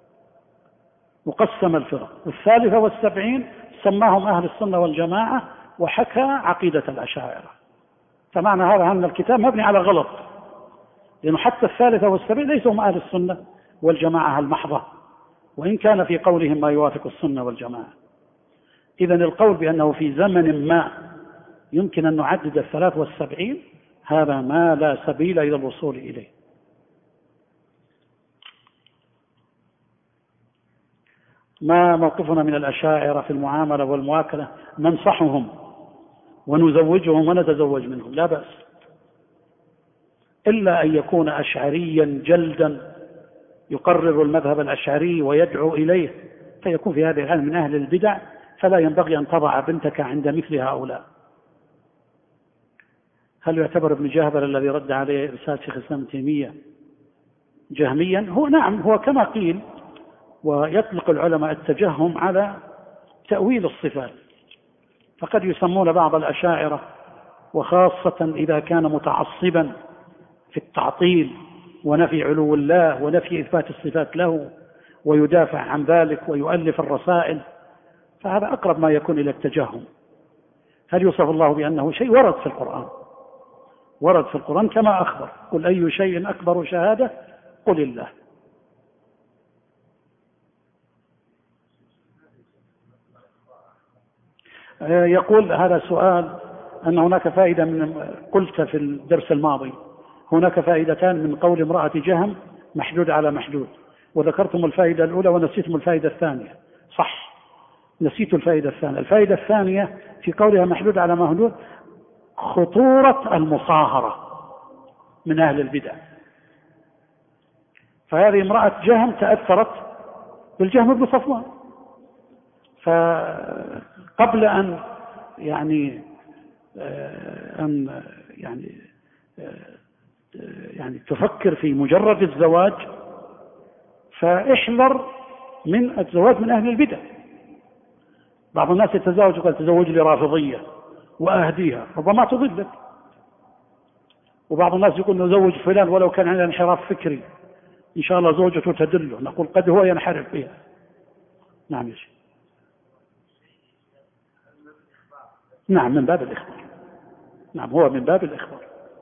وقسم الفرق، والثالثة والسبعين سماهم أهل السنة والجماعة وحكى عقيدة الأشاعرة. فمعنى هذا أن الكتاب مبني على غلط، لأنه حتى الثالثة والسبعين ليسوا هم أهل السنة والجماعة المحضة، وإن كان في قولهم ما يوافق السنة والجماعة. إذن القول بأنه في زمن ما يمكن أن نعدد 73 هذا ما لا سبيل إلى الوصول إليه. ما موقفنا من الأشاعرة في المعاملة والمواكلة؟ ننصحهم ونزوجهم ونتزوج منهم لا بأس، إلا أن يكون أشعريا جلدا يقرر المذهب الأشعري ويدعو إليه، فيكون في هذه الحال من أهل البدع، فلا ينبغي أن تضع بنتك عند مثل هؤلاء. هل يعتبر ابن جهبل الذي رد عليه رسالة شيخ الإسلام ابن تيمية جهميا؟ هو نعم، هو كما قيل، ويطلق العلماء التجهم على تأويل الصفات، فقد يسمون بعض الأشاعرة وخاصة إذا كان متعصبا في التعطيل ونفي علو الله ونفي إثبات الصفات له ويدافع عن ذلك ويؤلف الرسائل، فهذا أقرب ما يكون إلى التجهم. هل يوصف الله بأنه شيء؟ ورد في القرآن، ورد في القرآن كما أخبر: قل أي شيء أكبر شهادة قل الله. يقول هذا سؤال أن هناك فائدة من قلت في الدرس الماضي هناك فائدتان من قول امرأة جهم محدود على محدود، وذكرتم الفائدة الأولى ونسيتم الفائدة الثانية. صح، نسيت الفائدة الثانية. الفائدة الثانية في قولها محدود على محدود خطورة المصاهرة من أهل البدع. فهذه امرأة جهم تأثرت بالجهم بن صفوان، فقبل أن يعني تفكر في مجرد الزواج، فاحذر من الزواج من أهل البدع. بعض الناس يتزوج وقال تزوج لي رافضية وأهديها، ربما تضلك. وبعض الناس يقول نزوج فلان ولو كان عنده انحراف فكري إن شاء الله زوجته تدله، نقول قد هو ينحرف بها. نعم يا شيخ. نعم، من باب الإخبار. نعم، هو من باب الإخبار.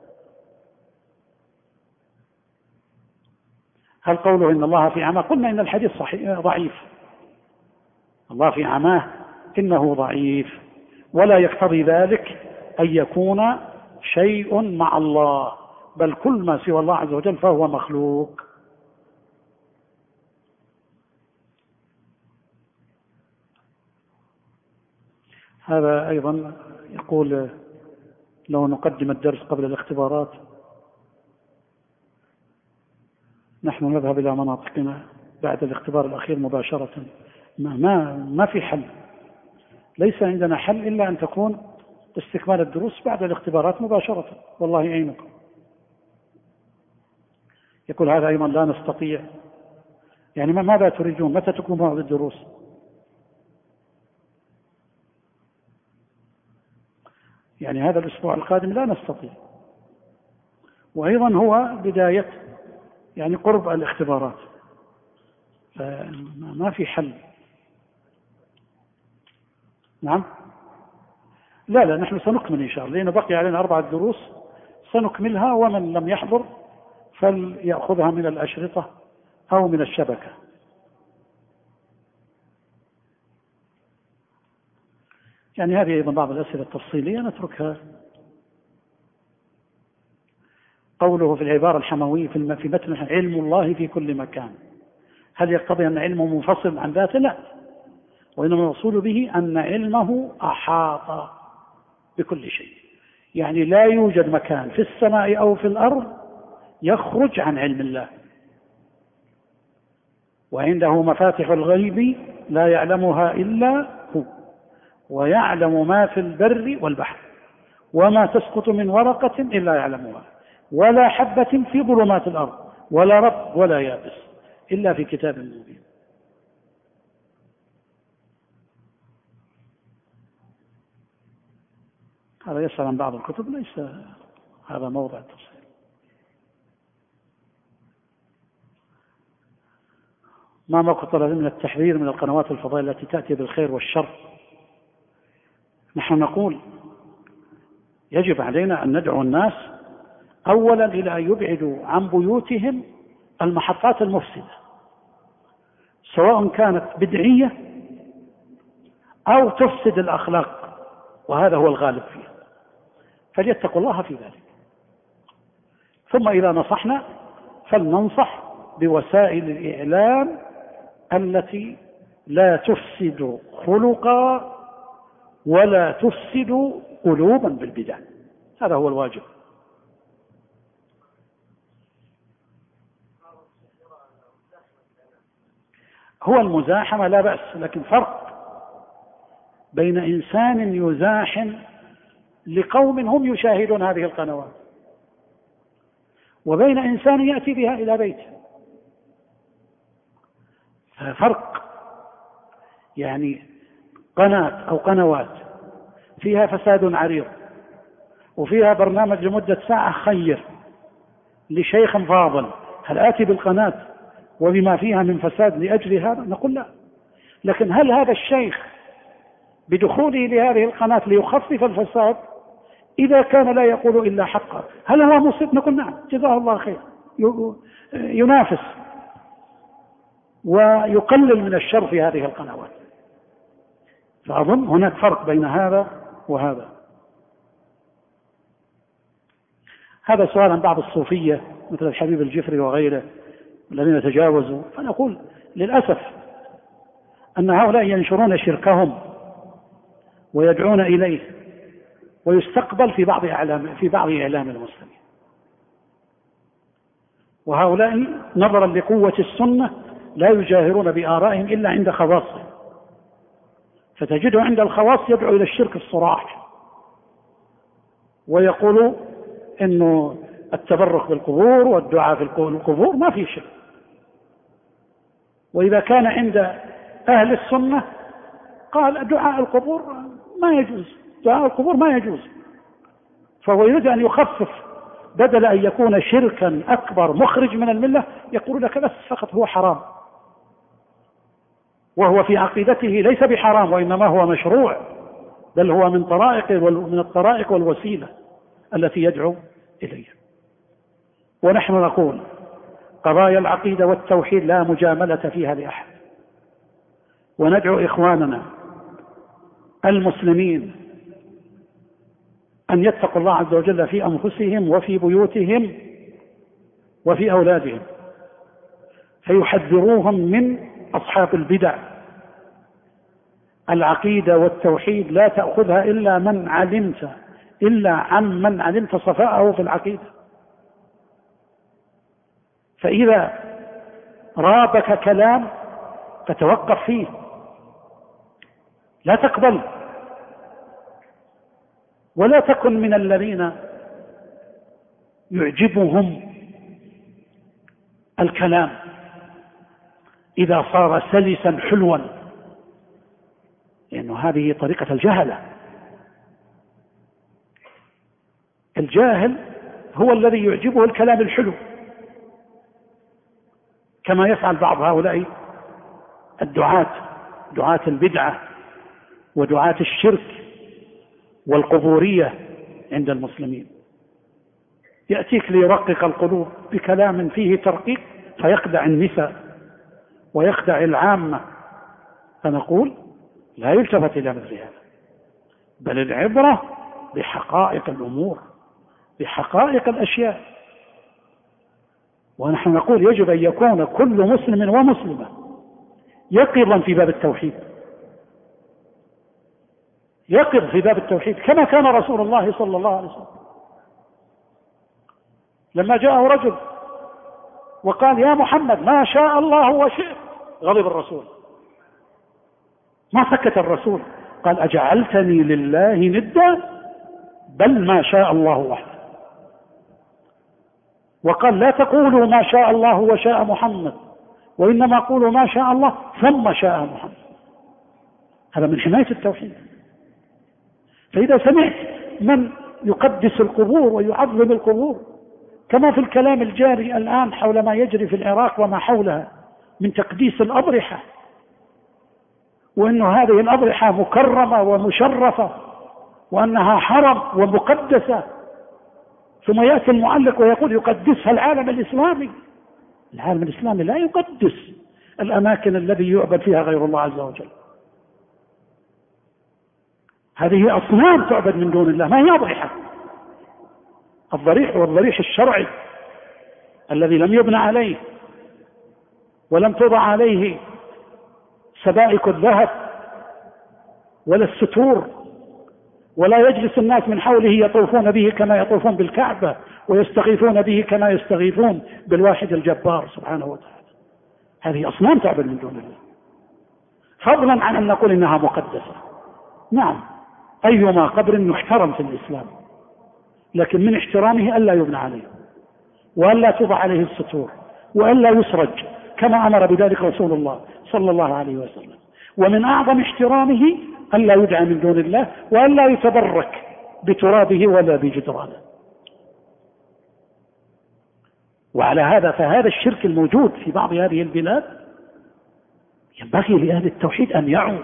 هل قوله إن الله في عماه؟ قلنا إن الحديث صحيح ضعيف. الله في عماه إنه ضعيف، ولا يقتضي ذلك أن يكون شيء مع الله، بل كل ما سوى الله عز وجل فهو مخلوق. هذا أيضا يقول لو نقدم الدرس قبل الاختبارات. نحن نذهب إلى مناطقنا بعد الاختبار الأخير مباشرة. ما في حل، ليس عندنا حل إلا أن تكون استكمال الدروس بعد الاختبارات مباشرة، والله يعينكم. يقول هذا أيضا لا نستطيع، يعني ماذا تريدون؟ متى تكون بعض الدروس؟ يعني هذا الأسبوع القادم لا نستطيع، وأيضا هو بداية يعني قرب الاختبارات، فما في حل. نعم، لا نحن سنكمل إن شاء الله، لأنه بقي علينا 4 دروس سنكملها، ومن لم يحضر فليأخذها من الأشرطة أو من الشبكة. يعني هذه أيضا بعض الأسئلة التفصيلية نتركها. قوله في العبارة الحموية في متن علم الله في كل مكان، هل يقتضي أن علمه منفصل عن ذاته؟ لا، وإنما المقصود به أن علمه أحاط بكل شيء، يعني لا يوجد مكان في السماء أو في الأرض يخرج عن علم الله. وعنده مفاتح الغيب لا يعلمها إلا هو، ويعلم ما في البر والبحر، وما تسقط من ورقة إلا يعلمها، ولا حبة في ظلمات الأرض، ولا رطب ولا يابس إلا في كتاب مبين. هذا يسأل عن بعض الكتب، ليس هذا موضع التفصيل. ما موقف طلب من التحذير من القنوات الفضائية التي تأتي بالخير والشر؟ نحن نقول يجب علينا أن ندعو الناس أولا إلى أن يبعدوا عن بيوتهم المحطات المفسدة، سواء كانت بدعية أو تفسد الأخلاق، وهذا هو الغالب فيها، فليتقوا الله في ذلك. ثم إذا نصحنا فلننصح بوسائل الإعلام التي لا تفسد خلقا ولا تفسد قلوبا بالبدع، هذا هو الواجب. هو المزاحمة لا بأس، لكن فرق بين إنسان يزاحم لقوم هم يشاهدون هذه القنوات، وبين إنسان يأتي بها إلى بيته، فرق. يعني قناة أو قنوات فيها فساد عريض وفيها برنامج لمدة ساعة خير لشيخ فاضل هل آتي بالقناة وبما فيها من فساد لأجل هذا؟ نقول لا. لكن هل هذا الشيخ بدخوله لهذه القناة ليخفف الفساد إذا كان لا يقول إلا حقا هل هو مصيب؟ نقول نعم، جزاه الله خير، ينافس ويقلل من الشر في هذه القنوات. فأظن هناك فرق بين هذا وهذا. هذا سؤال عن بعض الصوفية مثل الحبيب الجفري وغيره الذين تجاوزوا، فنقول للأسف أن هؤلاء ينشرون شركهم ويدعون إليه ويستقبل في بعض إعلام المسلمين، وهؤلاء نظرا لقوة السنة لا يجاهرون بآرائهم إلا عند خواصهم، فتجده عند الخواص يدعو إلى الشرك الصراح ويقول إنه التبرك بالقبور والدعاء في القبور ما في شرك. وإذا كان عند أهل السنة قال دعاء القبور ما يجوز، دعاء القبور ما يجوز، فهو يريد أن يخفف بدل أن يكون شركا أكبر مخرج من الملة يقول لك بس فقط هو حرام، وهو في عقيدته ليس بحرام وإنما هو مشروع، بل هو من الطرائق والوسيلة التي يدعو إليها. ونحن نقول قضايا العقيدة والتوحيد لا مجاملة فيها لأحد، وندعو إخواننا المسلمين أن يتقوا الله عز وجل في أنفسهم وفي بيوتهم وفي أولادهم، فيحذروهم من أصحاب البدع. العقيدة والتوحيد لا تأخذها إلا عن من علمت صفاءه في العقيدة. فإذا رابك كلام فتوقف فيه، لا تقبل، ولا تكن من الذين يعجبهم الكلام إذا صار سلسا حلوا، لأنه هذه طريقة الجهلة. الجاهل هو الذي يعجبه الكلام الحلو، كما يفعل بعض هؤلاء دعاة البدعة ودعاة الشرك والقبورية عند المسلمين. يأتيك ليرقق القلوب بكلام فيه ترقيق فيخدع النساء ويخدع العامة، فنقول لا يلتفت إلى مثل هذا، بل العبرة بحقائق الأمور، بحقائق الأشياء. ونحن نقول يجب أن يكون كل مسلم ومسلمة يقظا في باب التوحيد، يقظ في باب التوحيد كما كان رسول الله صلى الله عليه وسلم. لما جاءه رجل وقال يا محمد ما شاء الله وشئت، غضب الرسول، ما سكت الرسول، قال أجعلتني لله ندا، بل ما شاء الله وحده. وقال لا تقولوا ما شاء الله وشاء محمد، وإنما قولوا ما شاء الله ثم شاء محمد. هذا من حماية التوحيد. فإذا سمعت من يقدس القبور ويعظم القبور، كما في الكلام الجاري الآن حول ما يجري في العراق وما حولها من تقديس الأضرحة، وأن هذه الأضرحة مكرمة ومشرفة وأنها حرم ومقدسة، ثم يأتي المعلق ويقول يقدسها العالم الإسلامي. العالم الإسلامي لا يقدس الأماكن التي يعبد فيها غير الله عز وجل. هذه أصنام تعبد من دون الله، ما هي أضرحة. الضريح هو الضريح الشرعي الذي لم يبنى عليه ولم توضع عليه سبائك الذهب ولا الستور، ولا يجلس الناس من حوله يطوفون به كما يطوفون بالكعبة ويستغيثون به كما يستغيثون بالواحد الجبار سبحانه وتعالى. هذه أصنام تعبد من دون الله، فضلا عن أن نقول إنها مقدسة. نعم، أيما قبر يحترم في الإسلام، لكن من احترامه ألا يبنى عليه وألا توضع عليه الستور وألا يسرج كما أمر بذلك رسول الله صلى الله عليه وسلم. ومن أعظم احترامه ألا يدعى من دون الله وألا يتبرك بترابه ولا بجدرانه. وعلى هذا فهذا الشرك الموجود في بعض هذه البلاد ينبغي لأهل التوحيد أن يعوا.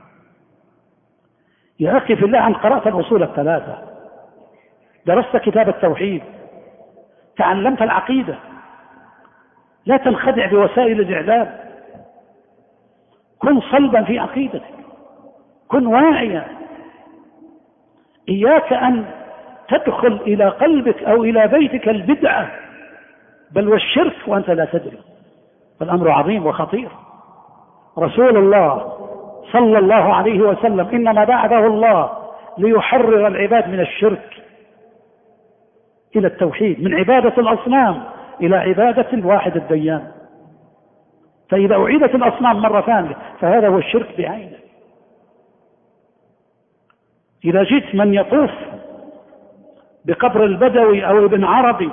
يا أخي في الله، أن قرأت الأصول الثلاثة، درست كتاب التوحيد، تعلمت العقيدة، لا تنخدع بوسائل الإعلام، كن صلبا في عقيدتك، كن واعيا. إياك أن تدخل إلى قلبك أو إلى بيتك البدعة بل والشرك وأنت لا تدري، فالأمر عظيم وخطير. رسول الله صلى الله عليه وسلم إنما بعثه الله ليحرر العباد من الشرك إلى التوحيد، من عبادة الأصنام إلى عبادة الواحد الديان. فإذا أعيدت الأصنام مرة ثانية فهذا هو الشرك بعينه. إذا جئت من يطوف بقبر البدوي أو ابن عربي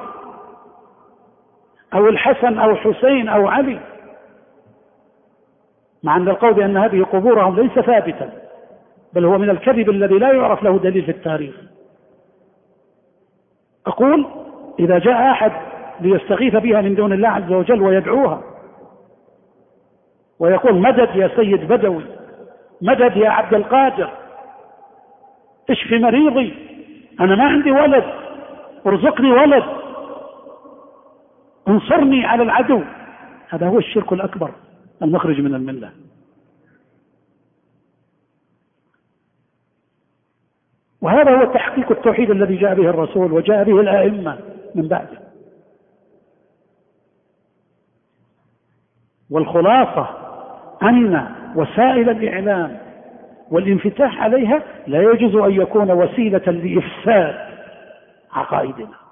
أو الحسن أو حسين أو علي، مع أن القول بأن هذه قبورهم ليس ثابتا، بل هو من الكذب الذي لا يعرف له دليل في التاريخ، أقول إذا جاء أحد ليستغيث بها من دون الله عز وجل ويدعوها ويقول مدد يا سيد بدوي، مدد يا عبد القادر، اشفي مريضي، أنا ما عندي ولد، ارزقني ولد، انصرني على العدو، هذا هو الشرك الأكبر المخرج من الملة. وهذا هو تحقيق التوحيد الذي جاء به الرسول وجاء به الأئمة من بعده. والخلاصة أن وسائل الإعلام والانفتاح عليها لا يجوز أن يكون وسيلة لإفساد عقائدنا.